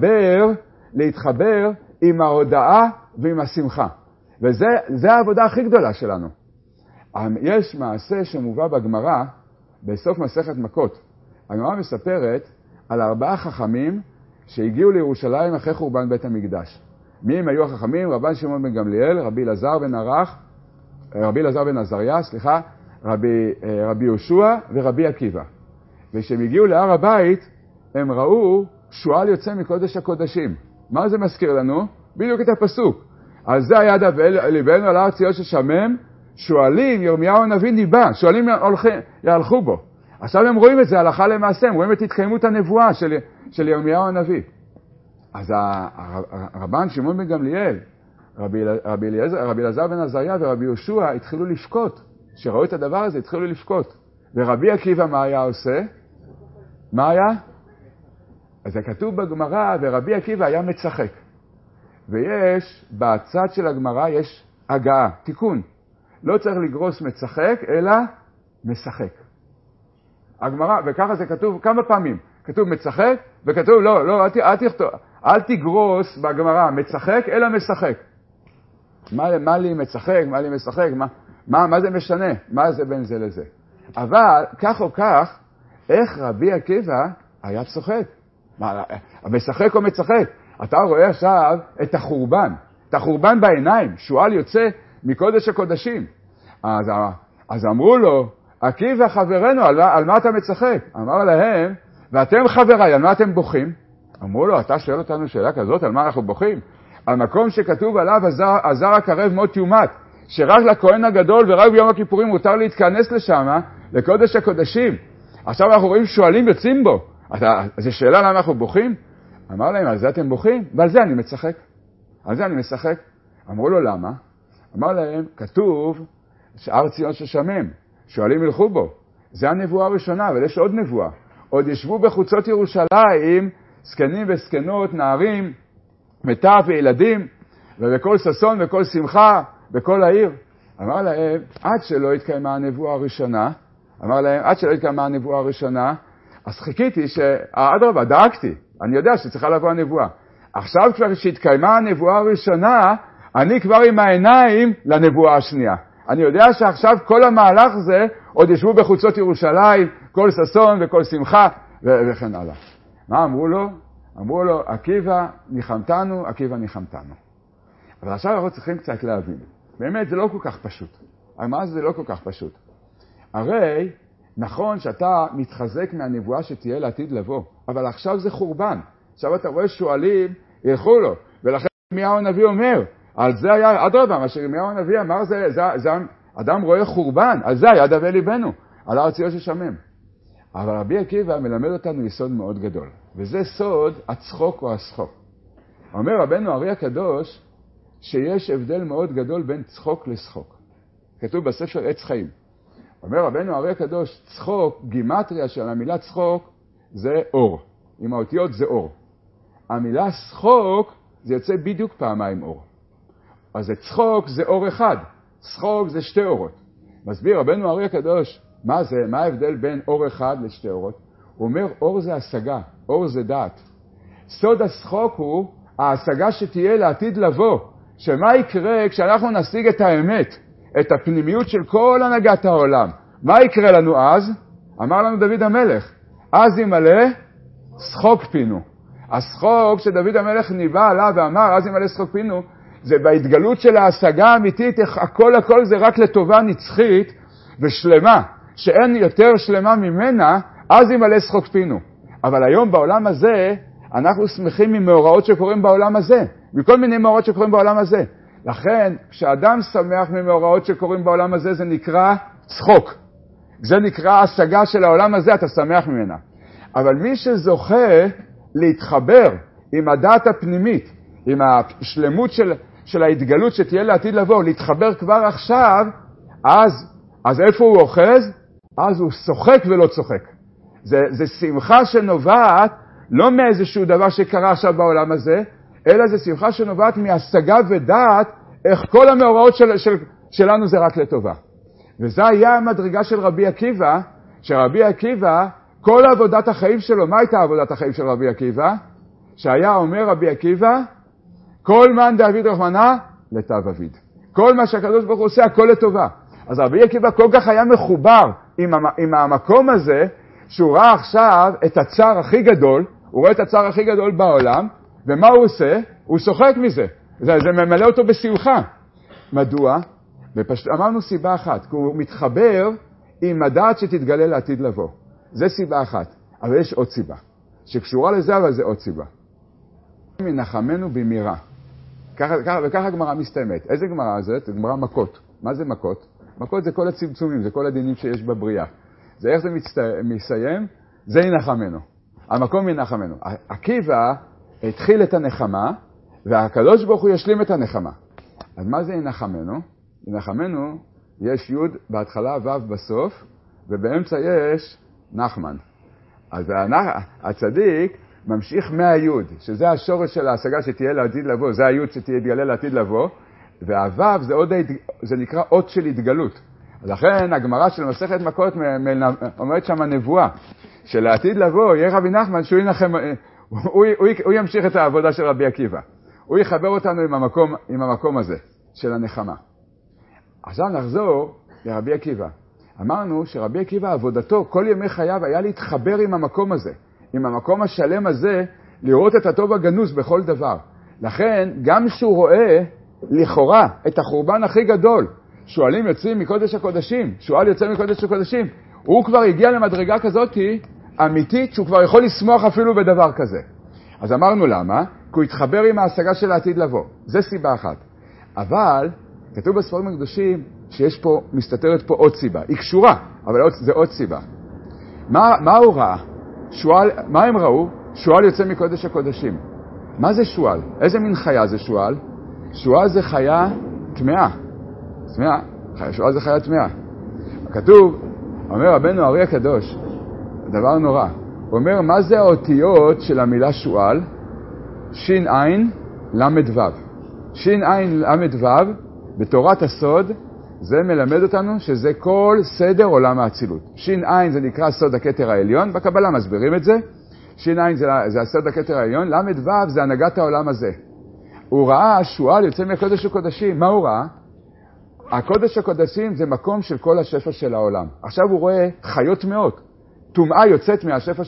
להתחבר עם ההודעה ועם השמחה. וזה העבודה הכי גדולה שלנו. יש מעשה שמובא בגמרא, בסוף מסכת מכות. הגמרא מספרת על 4 חכמים שהגיעו לירושלים אחרי חורבן בית המקדש. מי הם היו החכמים? רבן שמעון בן גמליאל, רבי אלעזר בן עזריה, רבי יהושע ורבי עקיבא. וכשהם הגיעו להר הבית, הם ראו שועל יוצא מקודש הקודשים. מה זה מזכיר לנו? בדיוק את הפסוק. על זה היה ליבנו על הר ציון ששמם, שואלים ירמיהו הנביא ניבא, שואלים יהלכו בו. עכשיו הם רואים את זה הלכה למעשה, הם רואים את התקיימות הנבואה של ירמיהו הנביא. אז הרבן שמעון בן גמליאל, רבי אלעזר בן עזריה ורבי יהושע התחילו לבכות. כשראו את הדבר הזה התחילו לבכות. ורבי עקיבא מה היה עושה? מה היה? אז זה כתוב בגמרא, ורבי עקיבא היה מצחק. ויש, בצד של הגמרא יש הגעה, תיקון. לא צריך לגרוס מצחק, אלא משחק. הגמרא, וככה זה כתוב כמה פעמים. כתוב מצחק, וכתוב, לא, אל תגרוס בגמרא מצחק, אלא משחק. מה לי מצחק, מה לי משחק, מה זה משנה? מה זה בין זה לזה? אבל, כך או כך, איך רבי עקיבא היה צוחק? משחק או מצחק? אתה רואה עכשיו את החורבן בעיניים, שועל יוצא מקודש הקודשים. אז אמרו לו, עקיבא חברנו, על מה אתה מצחק? אמר להם, ואתם חבריי, על מה אתם בוכים? אמרו לו, אתה שואל אותנו שאלה כזאת, על מה אנחנו בוכים? על מקום שכתוב עליו, עזר הקרב מות יומת, שרק לכהן הגדול ורק ביום הכיפורים מותר להתכנס לשם, לקודש הקודשים. עכשיו אנחנו רואים שואלים יוצאים בו. אז זו שאלה למה אנחנו בוכים? אמר להם, על זה אתם בוכים? ועל זה אני מצחק. על זה אני משחק. אמרו לו, למה? אמר להם, כתוב שהר ציון ששמם, שואלים ילכו בו. זה הנבואה הראשונה, אבל יש עוד נבואה. עוד ישבו בחוצות ירושלים, זקנים וזקנות, נערים, וטף וילדים, ובכל ששון וכל שמחה, בכל העיר. אמר להם, עד שלא התקיימה הנבואה הראשונה, אז חיכיתי שאדרבה, דאגתי. אני יודע שצריכה לבוא הנבואה. עכשיו כבר שהתקיימה הנבואה הראשונה, אני כבר עם העיניים לנבואה השנייה. אני יודע שעכשיו כל המהלך זה, עוד ישבו בחוצות ירושלים, כל ששון וכל שמחה, וכן הלאה. מה אמרו לו? אמרו לו, עקיבא ניחמתנו. אבל עכשיו אנחנו צריכים קצת להבין. באמת זה לא כל כך פשוט. מה זה לא כל כך פשוט? הרי נכון שאתה מתחזק מהנבואה שתהיה לעתיד לבוא, אבל עכשיו זה חורבן. עכשיו אתה רואה שואלים, ילכו לו. ולכן ירמיהו הנביא אומר, על זה היה, אדרבה, מה שירמיהו הנביא אמר, זה אדם רואה חורבן, על זה היה דווה ליבנו, על הר ציון ששמם. אבל רבי עקיבא מלמד אותנו יסוד מאוד גדול, וזה סוד הצחוק או השחוק. אומר רבנו הארי הקדוש, שיש הבדל מאוד גדול בין צחוק לשחוק. כתוב בספר עץ חיים. אומר רבנו הארי הקדוש, צחוק, גימטריה של המילה צחוק, זה אור. עם האותיות זה אור. המילה שחוק, זה יוצא בדיוק פעמיים אור. אז צחוק זה אור אחד. שחוק זה שתי אורות. מסביר רבנו הארי הקדוש, מה זה? מה ההבדל בין אור אחד לשתי אורות? הוא אומר, אור זה השגה, אור זה דעת. סוד השחוק הוא ההשגה שתהיה לעתיד לבוא. שמה יקרה כשאנחנו נשיג את האמת, את הפנימיות של כל הנהגת העולם? מה יקרה לנו אז? אמר לנו דוד המלך, אז ימלא שחוק פינו. השחוק שדוד המלך ניבא עליו ואמר, אז ימלא שחוק פינו, זה בהתגלות של ההשגה האמיתית, הכל זה רק לטובה נצחית ושלמה, שאין יותר שלמה ממנה, אז ימלא שחוק פינו. אבל היום בעולם הזה, אנחנו שמחים ממאורעות שקורים בעולם הזה, מכל מיני מאורעות שקורים בעולם הזה. לכן, כשאדם שמח ממאורעות שקורים בעולם הזה, זה נקרא צחוק. זה נקרא השגה של העולם הזה, אתה שמח ממנה. אבל מי שזוכה להתחבר עם הדעת הפנימית, עם השלמות של ההתגלות שתהיה לעתיד לבוא, להתחבר כבר עכשיו, אז איפה הוא אוחז? אז הוא שוחק ולא צוחק. זה שמחה שנובעת לא מאיזשהו דבר שקרה עכשיו בעולם הזה, אלא זה שמחה שנובעת מהשגה ודעת איך כל המאורעות שלנו זה רק לטובה. וזה היה המדרגה של רבי עקיבא, שרבי עקיבא, כל עבודת החיים שלו, מה הייתה עבודת החיים של רבי עקיבא? שהיה אומר רבי עקיבא, כל מן דאביד רחמנא לטב אביד. כל מה שהקדוש ברוך הוא עושה, הכל לטובה. אז רבי עקיבא כל כך היה מחובר עם המקום הזה, שהוא ראה עכשיו את הצער הכי גדול, הוא רואה את הצער הכי גדול בעולם, ומה הוא עושה? הוא שוחק מזה. זה ממלא אותו בשמחה. מדוע? אמרנו סיבה אחת, כי הוא מתחבר עם הדעת שתתגלה לעתיד לבוא. זה סיבה אחת, אבל יש עוד סיבה, שקשורה לזה, אבל זה עוד סיבה. מנחמנו במהרה. וככה הגמרא מסתיימת. איזה גמרא זאת? זה גמרא מכות. מה זה מכות? מכות זה כל הצמצומים, זה כל הדינים שיש בבריאה. זה איך זה מסיים? זה ינחמנו. המקום ינחמנו. עקיבא התחיל את הנחמה, והקדוש ברוך הוא ישלים את הנחמה. אז מה זה ינחמנו? ינחמנו, יש י' בהתחלה ו' בסוף, ובאמצע יש נחמן. אז הצדיק ממשיך מהיוד, שזה השורש של ההשגה שתהיה לעתיד לבוא, זה היוד שתתגלה לעתיד לבוא, והוו זה נקרא אות של התגלות. לכן הגמרא של מסכת מכות אומרת שם הנבואה, שלעתיד לבוא יהיה רבי נחמן שהוא ינחם, הוא ימשיך את העבודה של רבי עקיבא. הוא יחבר אותנו עם המקום הזה של הנחמה. עכשיו נחזור לרבי עקיבא. אמרנו שרבי עקיבא עבודתו כל ימי חייו היה להתחבר עם המקום הזה, עם המקום השלם הזה, לראות את הטוב הגנוז בכל דבר. לכן גם שהוא רואה לכאורה את החורבן הכי גדול, שועלים יוצאים מקודש הקודשים, שועל יוצא מקודש הקודשים, הוא כבר הגיע למדרגה כזאת אמיתית שהוא כבר יכול לשמוח אפילו בדבר כזה. אז אמרנו למה? כי הוא התחבר עם ההשגה של העתיד לבוא. זה סיבה אחת. אבל כתוב בספרים הקדושים שיש פה, מסתתרת פה עוד סיבה. היא קשורה, אבל זה עוד סיבה. מה הוא ראה? שועל, מה הם ראו? שועל יוצא מקודש הקודשים. מה זה שועל? איזה מין חיה זה שועל? שועל זה חיה טמאה. שועל זה חיה טמאה. כתוב, אומר רבנו הארי הקדוש, דבר נורא. הוא אומר, מה זה האותיות של המילה שועל? שין עין למד וו. שין עין למד וו, בתורת הסוד, זה מלמד אותנו שזה כל סדר עולם האצילות. שין עין זה נקרא סוד הכתר העליון, בקבלה מסבירים את זה. שין עין זה הסוד הכתר העליון, למד וו זה הנהגת העולם הזה. הוא ראה שועל יוצא מהקודש הקודשים. מה הוא ראה? הקודש הקודשים זה מקום של כל השפע של העולם. עכשיו הוא רואה חיות מאות. טומאה יוצאת מהשפע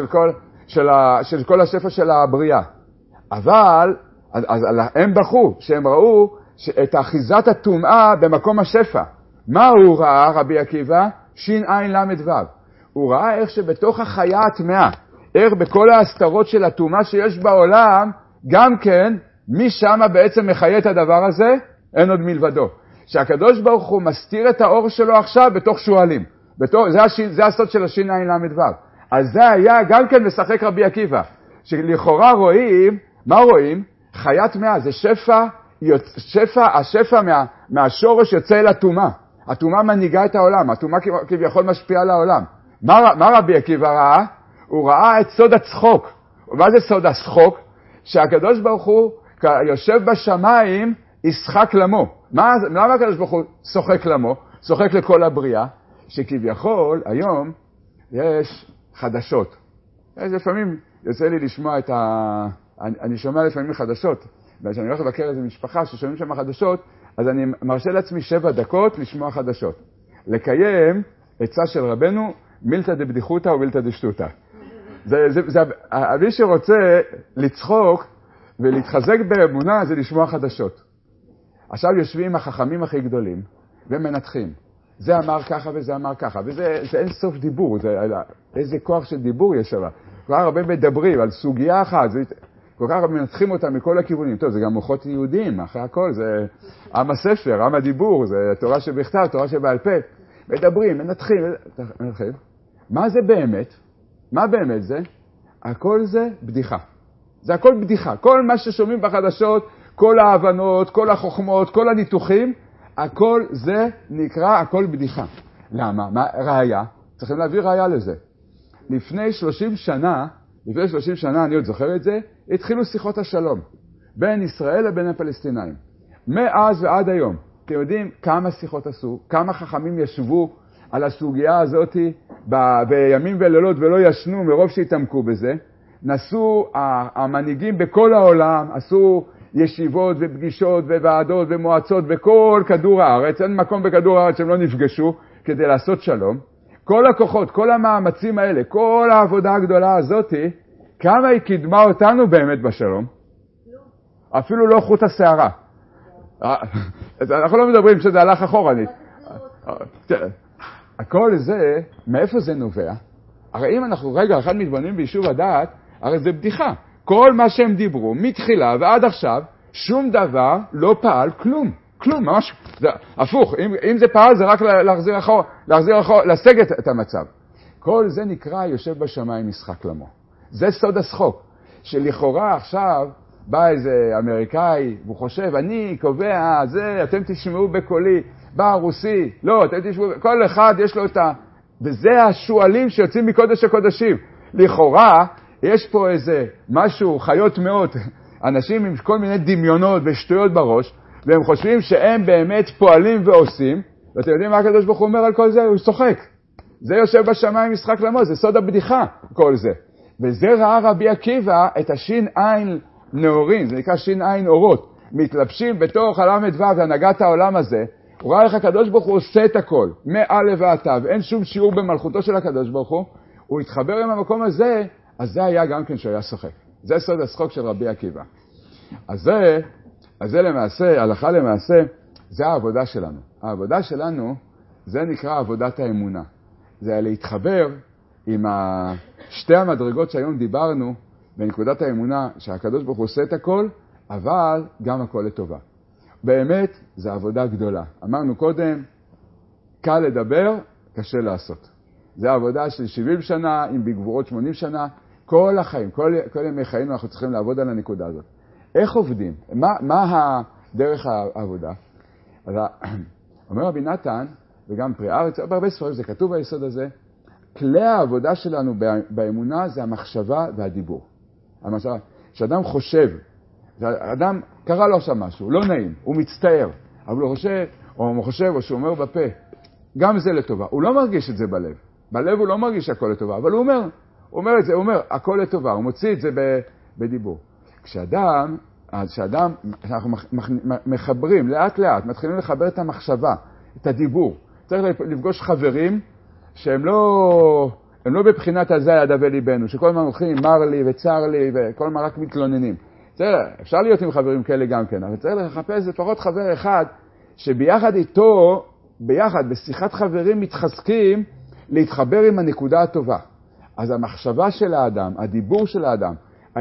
של כל השפע של הבריאה. אבל אז הם בחו שהם ראו את אחיזת הטומאה במקום השפע. מה הוא ראה רבי עקיבא? שין עין למד וו. הוא ראה איך שבתוך החיה הטמאה, איך בכל ההסתרות של הטומאה שיש בעולם, גם כן מי שמה בעצם מחיה את הדבר הזה? אין עוד מלבדו. שהקדוש ברוך הוא מסתיר את האור שלו עכשיו בתוך שועלים. זה הסוד של השין עין למד וו. אז זה היה גם כן משחק רבי עקיבא. שלכאורה רואים, מה רואים? חיית טמאה, זה השפע מהשורש יוצא אל הטומאה. הטומאה מנהיגה את העולם, הטומאה כביכול משפיעה על העולם. מה רבי עקיבא ראה? הוא ראה את סוד הצחוק. מה זה סוד הצחוק? שהקדוש ברוך הוא יושב בשמיים, ישחק למו. למה הקדוש ברוך הוא שוחק למו? שוחק לכל הבריאה, שכביכול היום יש חדשות. לפעמים יוצא לי לשמוע אני שומע לפעמים חדשות, וכשאני הולך לבקר איזו משפחה ששומעים שם חדשות, אז אני מרשה לעצמי 7 דקות לשמוע חדשות. לקיים עצה של רבנו, מילתא דבדיחותא ומילתא דשטותא. מי שרוצה לצחוק ולהתחזק באמונה זה לשמוע חדשות. עכשיו יושבים החכמים הכי גדולים ומנתחים. זה אמר ככה וזה אמר ככה, וזה אין סוף דיבור, איזה כוח של דיבור יש שם. כל כך הרבה מדברים על סוגיה אחת, כל כך הרבה מנתחים אותה מכל הכיוונים. טוב, זה גם מוחות יהודים, אחרי הכל, זה עם הספר, עם הדיבור, זה תורה שבכתב, תורה שבעל פה. מדברים, מנתחים. מה זה באמת? מה באמת זה? הכל זה בדיחה. זה הכל בדיחה. כל מה ששומעים בחדשות, כל ההבנות, כל החוכמות, כל הניתוחים, הכל זה נקרא הכל בדיחה. למה? מה ראיה? צריכים להביא ראיה לזה. לפני 30 שנה, אני עוד זוכר את זה, התחילו שיחות השלום בין ישראל לבין הפלסטינאים. מאז ועד היום. אתם יודעים כמה שיחות עשו, כמה חכמים ישבו על הסוגיה הזאת בימים ולילות ולא ישנו מרוב שהתעמקו בזה. נסו המנהיגים בכל העולם, עשו ישיבות ופגישות וועדות ומועצות בכל כדור הארץ. אין מקום בכדור הארץ שהם לא נפגשו כדי לעשות שלום. כל הכוחות, כל המאמצים האלה, כל העבודה הגדולה הזאת, כמה היא קידמה אותנו באמת בשלום? לא. אפילו לא חוט השערה. אנחנו לא מדברים שזה הלך אחורנית. הכל זה, מאיפה זה נובע? הרי אם אנחנו רגע אחד מתבוננים ביישוב הדעת, הרי זה בדיחה. כל מה שהם דיברו, מתחילה ועד עכשיו, שום דבר לא פעל כלום. כלום, ממש, זה, הפוך, אם זה פעל זה רק להחזיר אחורה, להשיג את המצב. כל זה נקרא יושב בשמיים משחק למו. זה סוד השחוק, שלכאורה עכשיו בא איזה אמריקאי, והוא חושב, אני קובע, זה, אתם תשמעו בקולי, בא רוסי, לא, אתם תשמעו, כל אחד יש לו את וזה השואלים שיוצאים מקודש הקודשים. לכאורה, יש פה איזה משהו, חיות מאוד, אנשים עם כל מיני דמיונות ושטויות בראש, והם חושבים שהם באמת פועלים ועושים, ואתם יודעים מה הקדוש ברוך הוא אומר על כל זה? הוא צוחק. זה יושב בשמיים משחק למו, זה סוד הבדיחה, כל זה. וזה ראה רבי עקיבא את השין עין נאורים, זה נקרא שין עין אורות, מתלבשים בתוך הלמד ו' והנהגת העולם הזה. הוא ראה איך הקדוש ברוך הוא עושה את הכל, מא' ועד ת', אין שום שיעור במלכותו של הקדוש ברוך הוא התחבר עם המקום הזה, אז זה היה גם כן שהוא היה שוחק. זה סוד השחוק של רבי עקיבא. אז זה למעשה, הלכה למעשה, זה העבודה שלנו. העבודה שלנו, זה נקרא עבודת האמונה. זה להתחבר עם שתי המדרגות שהיום דיברנו, בנקודת האמונה שהקדוש ברוך הוא עושה את הכל, אבל גם הכל לטובה. באמת, זו עבודה גדולה. אמרנו קודם, קל לדבר, קשה לעשות. זו עבודה של 70 שנה, עם בגבורות 80 שנה, כל החיים, כל ימי חיינו אנחנו צריכים לעבוד על הנקודה הזאת. איך עובדים? מה דרך העבודה? אז אומר רבי נתן, וגם פרי ארץ, בהרבה ספרים זה כתוב ביסוד הזה, כלי העבודה שלנו באמונה זה המחשבה והדיבור. המחשבה, שאדם חושב, אדם קרא לו שם משהו, לא נעים, הוא מצטער, אבל הוא חושב, או שהוא אומר בפה, גם זה לטובה. הוא לא מרגיש את זה בלב. בלב הוא לא מרגיש שהכל לטובה, אבל הוא אומר את זה, הוא אומר, הכל לטובה, הוא מוציא את זה בדיבור. כשאדם, אנחנו מחברים לאט לאט, מתחילים לחבר את המחשבה, את הדיבור. צריך לפגוש חברים שהם לא בבחינת הזה ידווה ליבנו, שכל הזמן הולכים מר לי וצר לי וכל הזמן רק מתלוננים. אפשר להיות עם חברים כאלה גם כן, אבל צריך לחפש לפחות חבר אחד שביחד איתו, ביחד בשיחת חברים מתחזקים להתחבר עם הנקודה הטובה. אז המחשבה של האדם, הדיבור של האדם,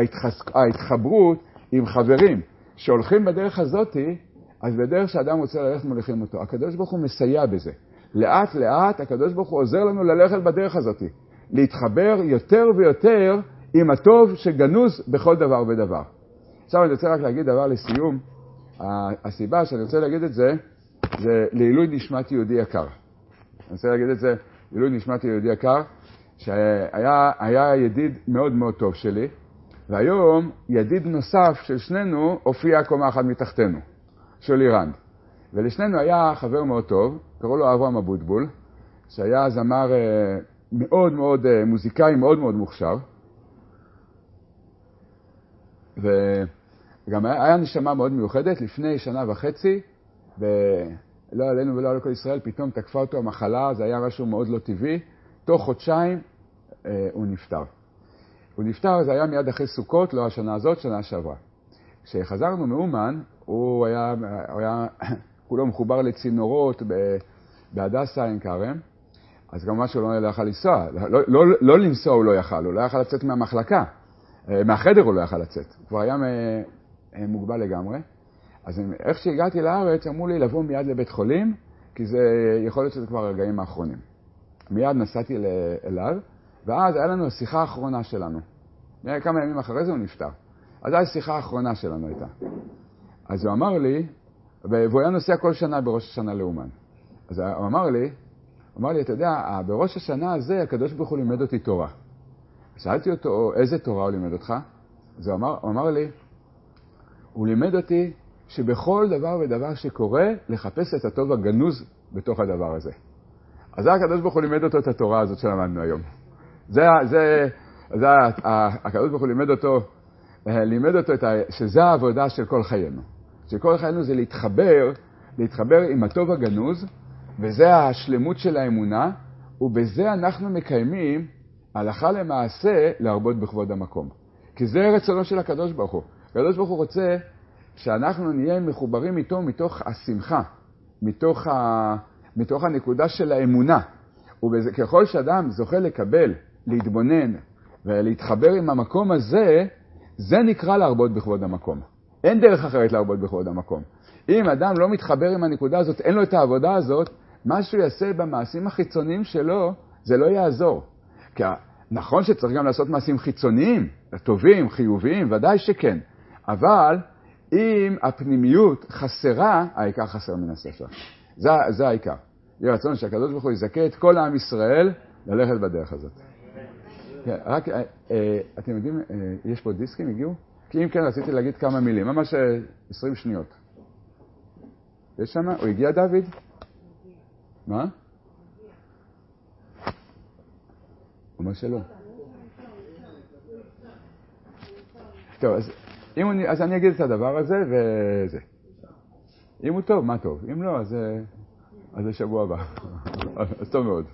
ההתחברות עם חברים שהולכים בדרך הזאת, אז בדרך שאדם רוצה ללכת מוליכים אותו. הקדוש ברוך הוא מסייע בזה. לאט לאט הקדוש ברוך הוא עוזר לנו ללכת בדרך הזאת, להתחבר יותר ויותר עם הטוב שגנוז בכל דבר ודבר. עכשיו אני רוצה רק להגיד דבר לסיום. הסיבה שאני רוצה להגיד את זה, זה לעילוי נשמת יהודי יקר. אני רוצה להגיד את זה, לעילוי נשמת יהודי יקר, שהיה ידיד מאוד מאוד טוב שלי, והיום ידיד נוסף של שנינו הופיע קומה אחת מתחתנו, של אירן. ולשנינו היה חבר מאוד טוב, קראו לו אברהם אבוטבול, שהיה זמר מאוד מאוד, מוזיקאי מאוד מאוד מוכשר, וגם היה נשמה מאוד מיוחדת. לפני שנה וחצי, ולא עלינו ולא על כל ישראל, פתאום תקפה אותו המחלה, זה היה משהו מאוד לא טבעי, תוך חודשיים הוא נפטר. הוא נפטר, זה היה מיד אחרי סוכות, לא השנה הזאת, שנה שעברה. כשחזרנו מאומן, הוא היה כולו מחובר לצינורות בהדסה עין כרם, אז גם משהו לא יכל לנסוע. לא לנסוע הוא לא יכל, הוא לא יכל לצאת מהמחלקה. מהחדר הוא לא יכל לצאת. הוא כבר היה מוגבל לגמרי. אז איך שהגעתי לארץ, אמרו לי לבוא מיד לבית חולים, כי זה יכול להיות שזה כבר הרגעים האחרונים. מיד נסעתי אליו, ואז היה לנו השיחה האחרונה שלנו. כמה ימים אחרי זה הוא נפטר. אז זו השיחה האחרונה שלנו הייתה. אז הוא אמר לי, והוא היה נוסע כל שנה בראש השנה לאומן. אז הוא אמר לי, אתה יודע, בראש השנה הזה הקדוש ברוך הוא לימד אותי תורה. שאלתי אותו, איזה תורה הוא לימד אותך? אז הוא אמר לי, הוא לימד אותי שבכל דבר ודבר שקורה, לחפש את הטוב הגנוז בתוך הדבר הזה. אז הקדוש ברוך הוא לימד אותו את התורה הזאת שלמדנו היום. הקדוש ברוך הוא לימד אותו שזה העבודה של כל חיינו. שכל חיינו זה להתחבר עם הטוב הגנוז, וזה השלמות של האמונה, ובזה אנחנו מקיימים הלכה למעשה להרבות בכבוד המקום. כי זה רצונו של הקדוש ברוך הוא. הקדוש ברוך הוא רוצה שאנחנו נהיה מחוברים איתו מתוך השמחה, מתוך הנקודה של האמונה. וככל שאדם זוכה לקבל, להתבונן ולהתחבר עם המקום הזה, זה נקרא להרבות בכבוד המקום. אין דרך אחרת להרבות בכבוד המקום. אם אדם לא מתחבר עם הנקודה הזאת, אין לו את העבודה הזאת, מה שהוא יעשה במעשים החיצוניים שלו, זה לא יעזור. כי נכון שצריך גם לעשות מעשים חיצוניים, טובים, חיוביים, ודאי שכן. אבל אם הפנימיות חסרה, העיקר חסר מן הספר. זה העיקר. יהיה רצון שהקדוש ברוך הוא יזכה את כל עם ישראל ללכת בדרך הזאת. רק, אתם יודעים, יש פה דיסקים, הגיעו? כי אם כן, רציתי להגיד כמה מילים, ממש 20 שניות. יש שם? הוא הגיע דוד? מה? הוא אומר שלא. טוב, אז אני אגיד את הדבר הזה וזה. אם הוא טוב, מה טוב? אם לא, אז זה שבוע הבא. אז טוב מאוד.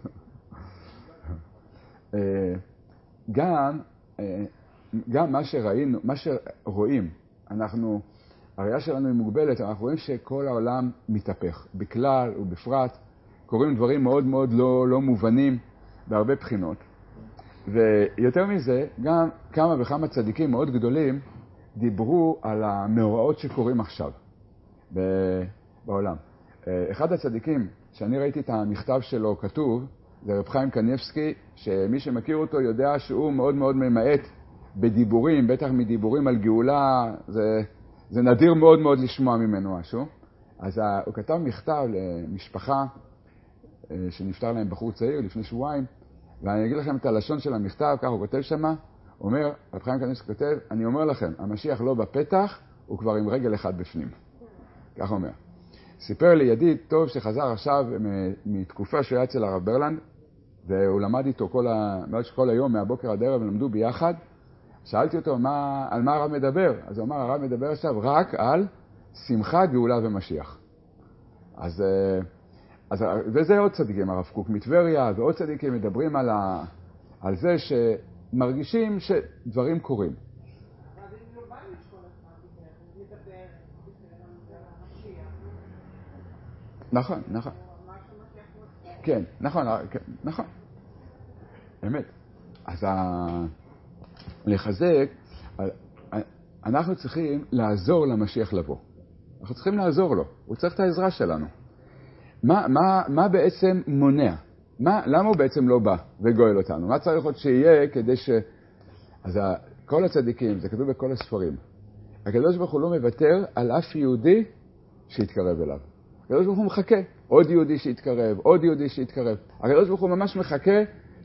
גם מה שראינו, מה שרואים, הראייה שלנו היא מוגבלת, אנחנו רואים שכל העולם מתהפך. בכלל ובפרט קורים דברים מאוד מאוד לא מובנים בהרבה בחינות. ויותר מזה, גם כמה וכמה צדיקים מאוד גדולים דיברו על המאורעות שקורים עכשיו בעולם. אחד הצדיקים, שאני ראיתי את המכתב שלו כתוב, זה רב חיים קניבסקי, שמי שמכיר אותו יודע שהוא מאוד מאוד ממעט בדיבורים, בטח מדיבורים על גאולה, זה נדיר מאוד מאוד לשמוע ממנו משהו. אז הוא כתב מכתב למשפחה שנפטר להם בחור צעיר לפני שבועיים, ואני אגיד לכם את הלשון של המכתב, כך הוא כותב שמה, הוא אומר, רב חיים קניבסקי כותב, אני אומר לכם, המשיח לא בפתח, הוא כבר עם רגל אחד בפנים. כך הוא אומר. סיפר לי ידיד טוב שחזר עכשיו מתקופה שהוא היה אצל הרב ברלנד, והוא למד איתו כל היום, מהבוקר עד הערב, ולמדו ביחד. שאלתי אותו על מה הרב מדבר. אז הוא אמר, הרב מדבר עכשיו רק על שמחה, גאולה ומשיח. וזה עוד צדיקים, הרב קוק מטבריה, ועוד צדיקים מדברים על זה שמרגישים שדברים קורים. נכון. כן, נכון. באמת. אז לחזק, אנחנו צריכים לעזור למשיח לבוא. אנחנו צריכים לעזור לו. הוא צריך את העזרה שלנו. מה בעצם מונע? למה הוא בעצם לא בא וגואל אותנו? מה צריך עוד שיהיה כדי אז כל הצדיקים, זה כתוב בכל הספרים. הקדוש ברוך הוא לא מוותר על אף יהודי שיתקרב אליו. הקדוש ברוך הוא מחכה, עוד יהודי שיתקרב, עוד יהודי שיתקרב. הקדוש ברוך הוא ממש מחכה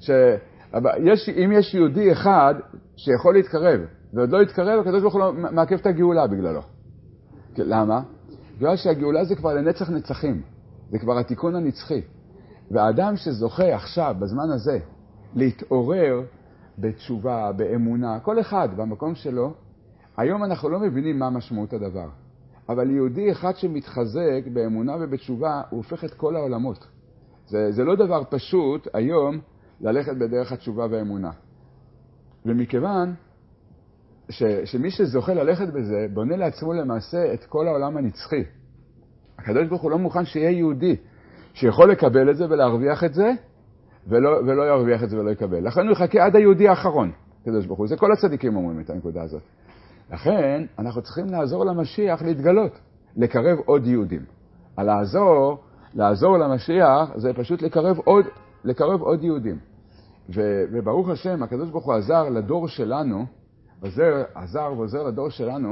אם יש יהודי אחד שיכול להתקרב, ועוד לא יתקרב, הקדוש ברוך הוא לא מעכב את הגאולה בגללו. למה? בגלל שהגאולה זה כבר לנצח נצחים, זה כבר התיקון הנצחי. והאדם שזוכה עכשיו, בזמן הזה, להתעורר בתשובה, באמונה, כל אחד במקום שלו, היום אנחנו לא מבינים מה משמעות הדבר. אבל יהודי אחד שמתחזק באמונה ובתשובה, הוא הופך את כל העולמות. זה לא דבר פשוט היום ללכת בדרך התשובה והאמונה. ומכיוון שמי שזוכה ללכת בזה, בונה לעצמו למעשה את כל העולם הנצחי. הקדוש ברוך הוא לא מוכן שיהיה יהודי שיכול לקבל את זה ולהרוויח את זה, ולא ירוויח את זה ולא יקבל. לכן הוא יחכה עד היהודי האחרון, הקדוש ברוך הוא. זה כל הצדיקים אומרים את הנקודה הזאת. לכן אנחנו צריכים לעזור למשיח להתגלות, לקרב עוד יהודים. לעזור למשיח זה פשוט לקרב עוד יהודים. וברוך השם, הקדוש ברוך הוא עזר לדור שלנו, עזר ועוזר לדור שלנו,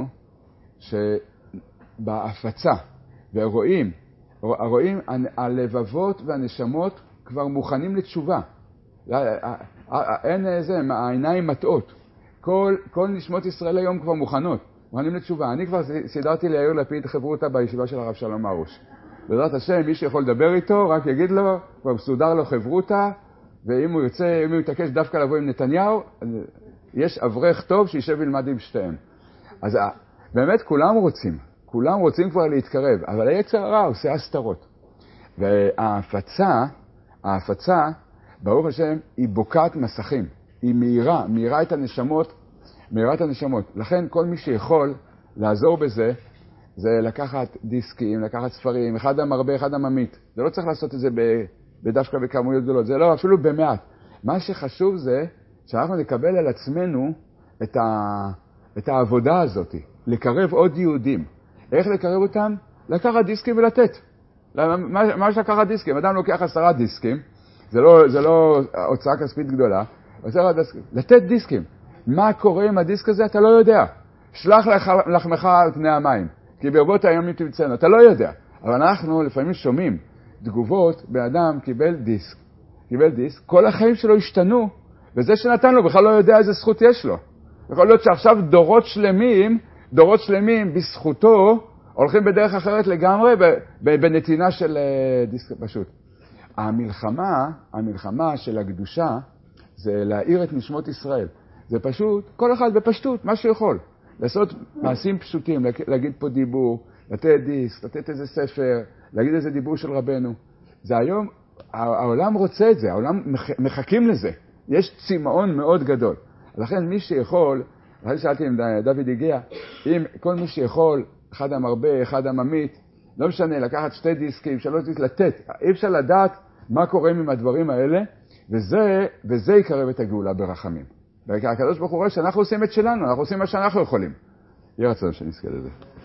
שבהפצה, ורואים, הלבבות והנשמות כבר מוכנים לתשובה. אין איזה, העיניים מטעות. כל נשמות ישראל היום כבר מוכנים לתשובה. אני כבר סידרתי ליאיר לפיד חברותה בישיבה של הרב שלום הרוש. בעזרת השם, מי שיכול לדבר איתו, רק יגיד לו, כבר מסודר לו חברותה, ואם הוא יתעקש דווקא לבוא עם נתניהו, יש אברך טוב שישב ילמד עם שתיהם. אז באמת כולם רוצים כבר להתקרב, אבל היצר הרע עושה הסתרות. וההפצה, ברוך השם, היא בוקעת מסכים. היא מהירה את הנשמות. לכן כל מי שיכול לעזור בזה, זה לקחת דיסקים, לקחת ספרים, אחד המרבה, אחד הממית. זה לא צריך לעשות את זה בדווקא בכמויות גדולות, זה לא, אפילו במעט. מה שחשוב זה שאנחנו נקבל על עצמנו את העבודה הזאת. לקרב עוד יהודים. איך לקרב אותם? לקחת דיסקים ולתת. מה יש לקחת דיסקים? אדם לוקח 10 דיסקים, זה לא הוצאה כספית גדולה, לתת דיסקים. מה קורה עם הדיסק הזה? אתה לא יודע. שלח לחמך על פני המים, כי ברבות הימים תמצאנו. אתה לא יודע. אבל אנחנו לפעמים שומעים תגובות, באדם קיבל דיסק, כל החיים שלו השתנו, וזה שנתן לו בכלל לא יודע איזה זכות יש לו. יכול להיות שעכשיו דורות שלמים בזכותו, הולכים בדרך אחרת לגמרי, בנתינה של דיסק פשוט. המלחמה של הקדושה, זה להאיר את נשמות ישראל. זה פשוט, כל אחד בפשטות, מה שיכול. לעשות מעשים פשוטים, להגיד פה דיבור, לתת דיסק, לתת איזה ספר, להגיד איזה דיבור של רבנו. זה היום, העולם רוצה את זה, העולם מחכים לזה. יש צמאון מאוד גדול. לכן מי שיכול, אחרי שאלתי אם דוד הגיע, אם כל מי שיכול, אחד המרבה, אחד הממית, לא משנה, לקחת 2 דיסקים, 3 דיסקים, לתת. אי אפשר לדעת מה קורה עם הדברים האלה, וזה יקרב את הגאולה ברחמים. והקדוש ברוך הוא רואה שאנחנו עושים את שלנו, אנחנו עושים מה שאנחנו יכולים. יהיה רצון שנזכה לזה.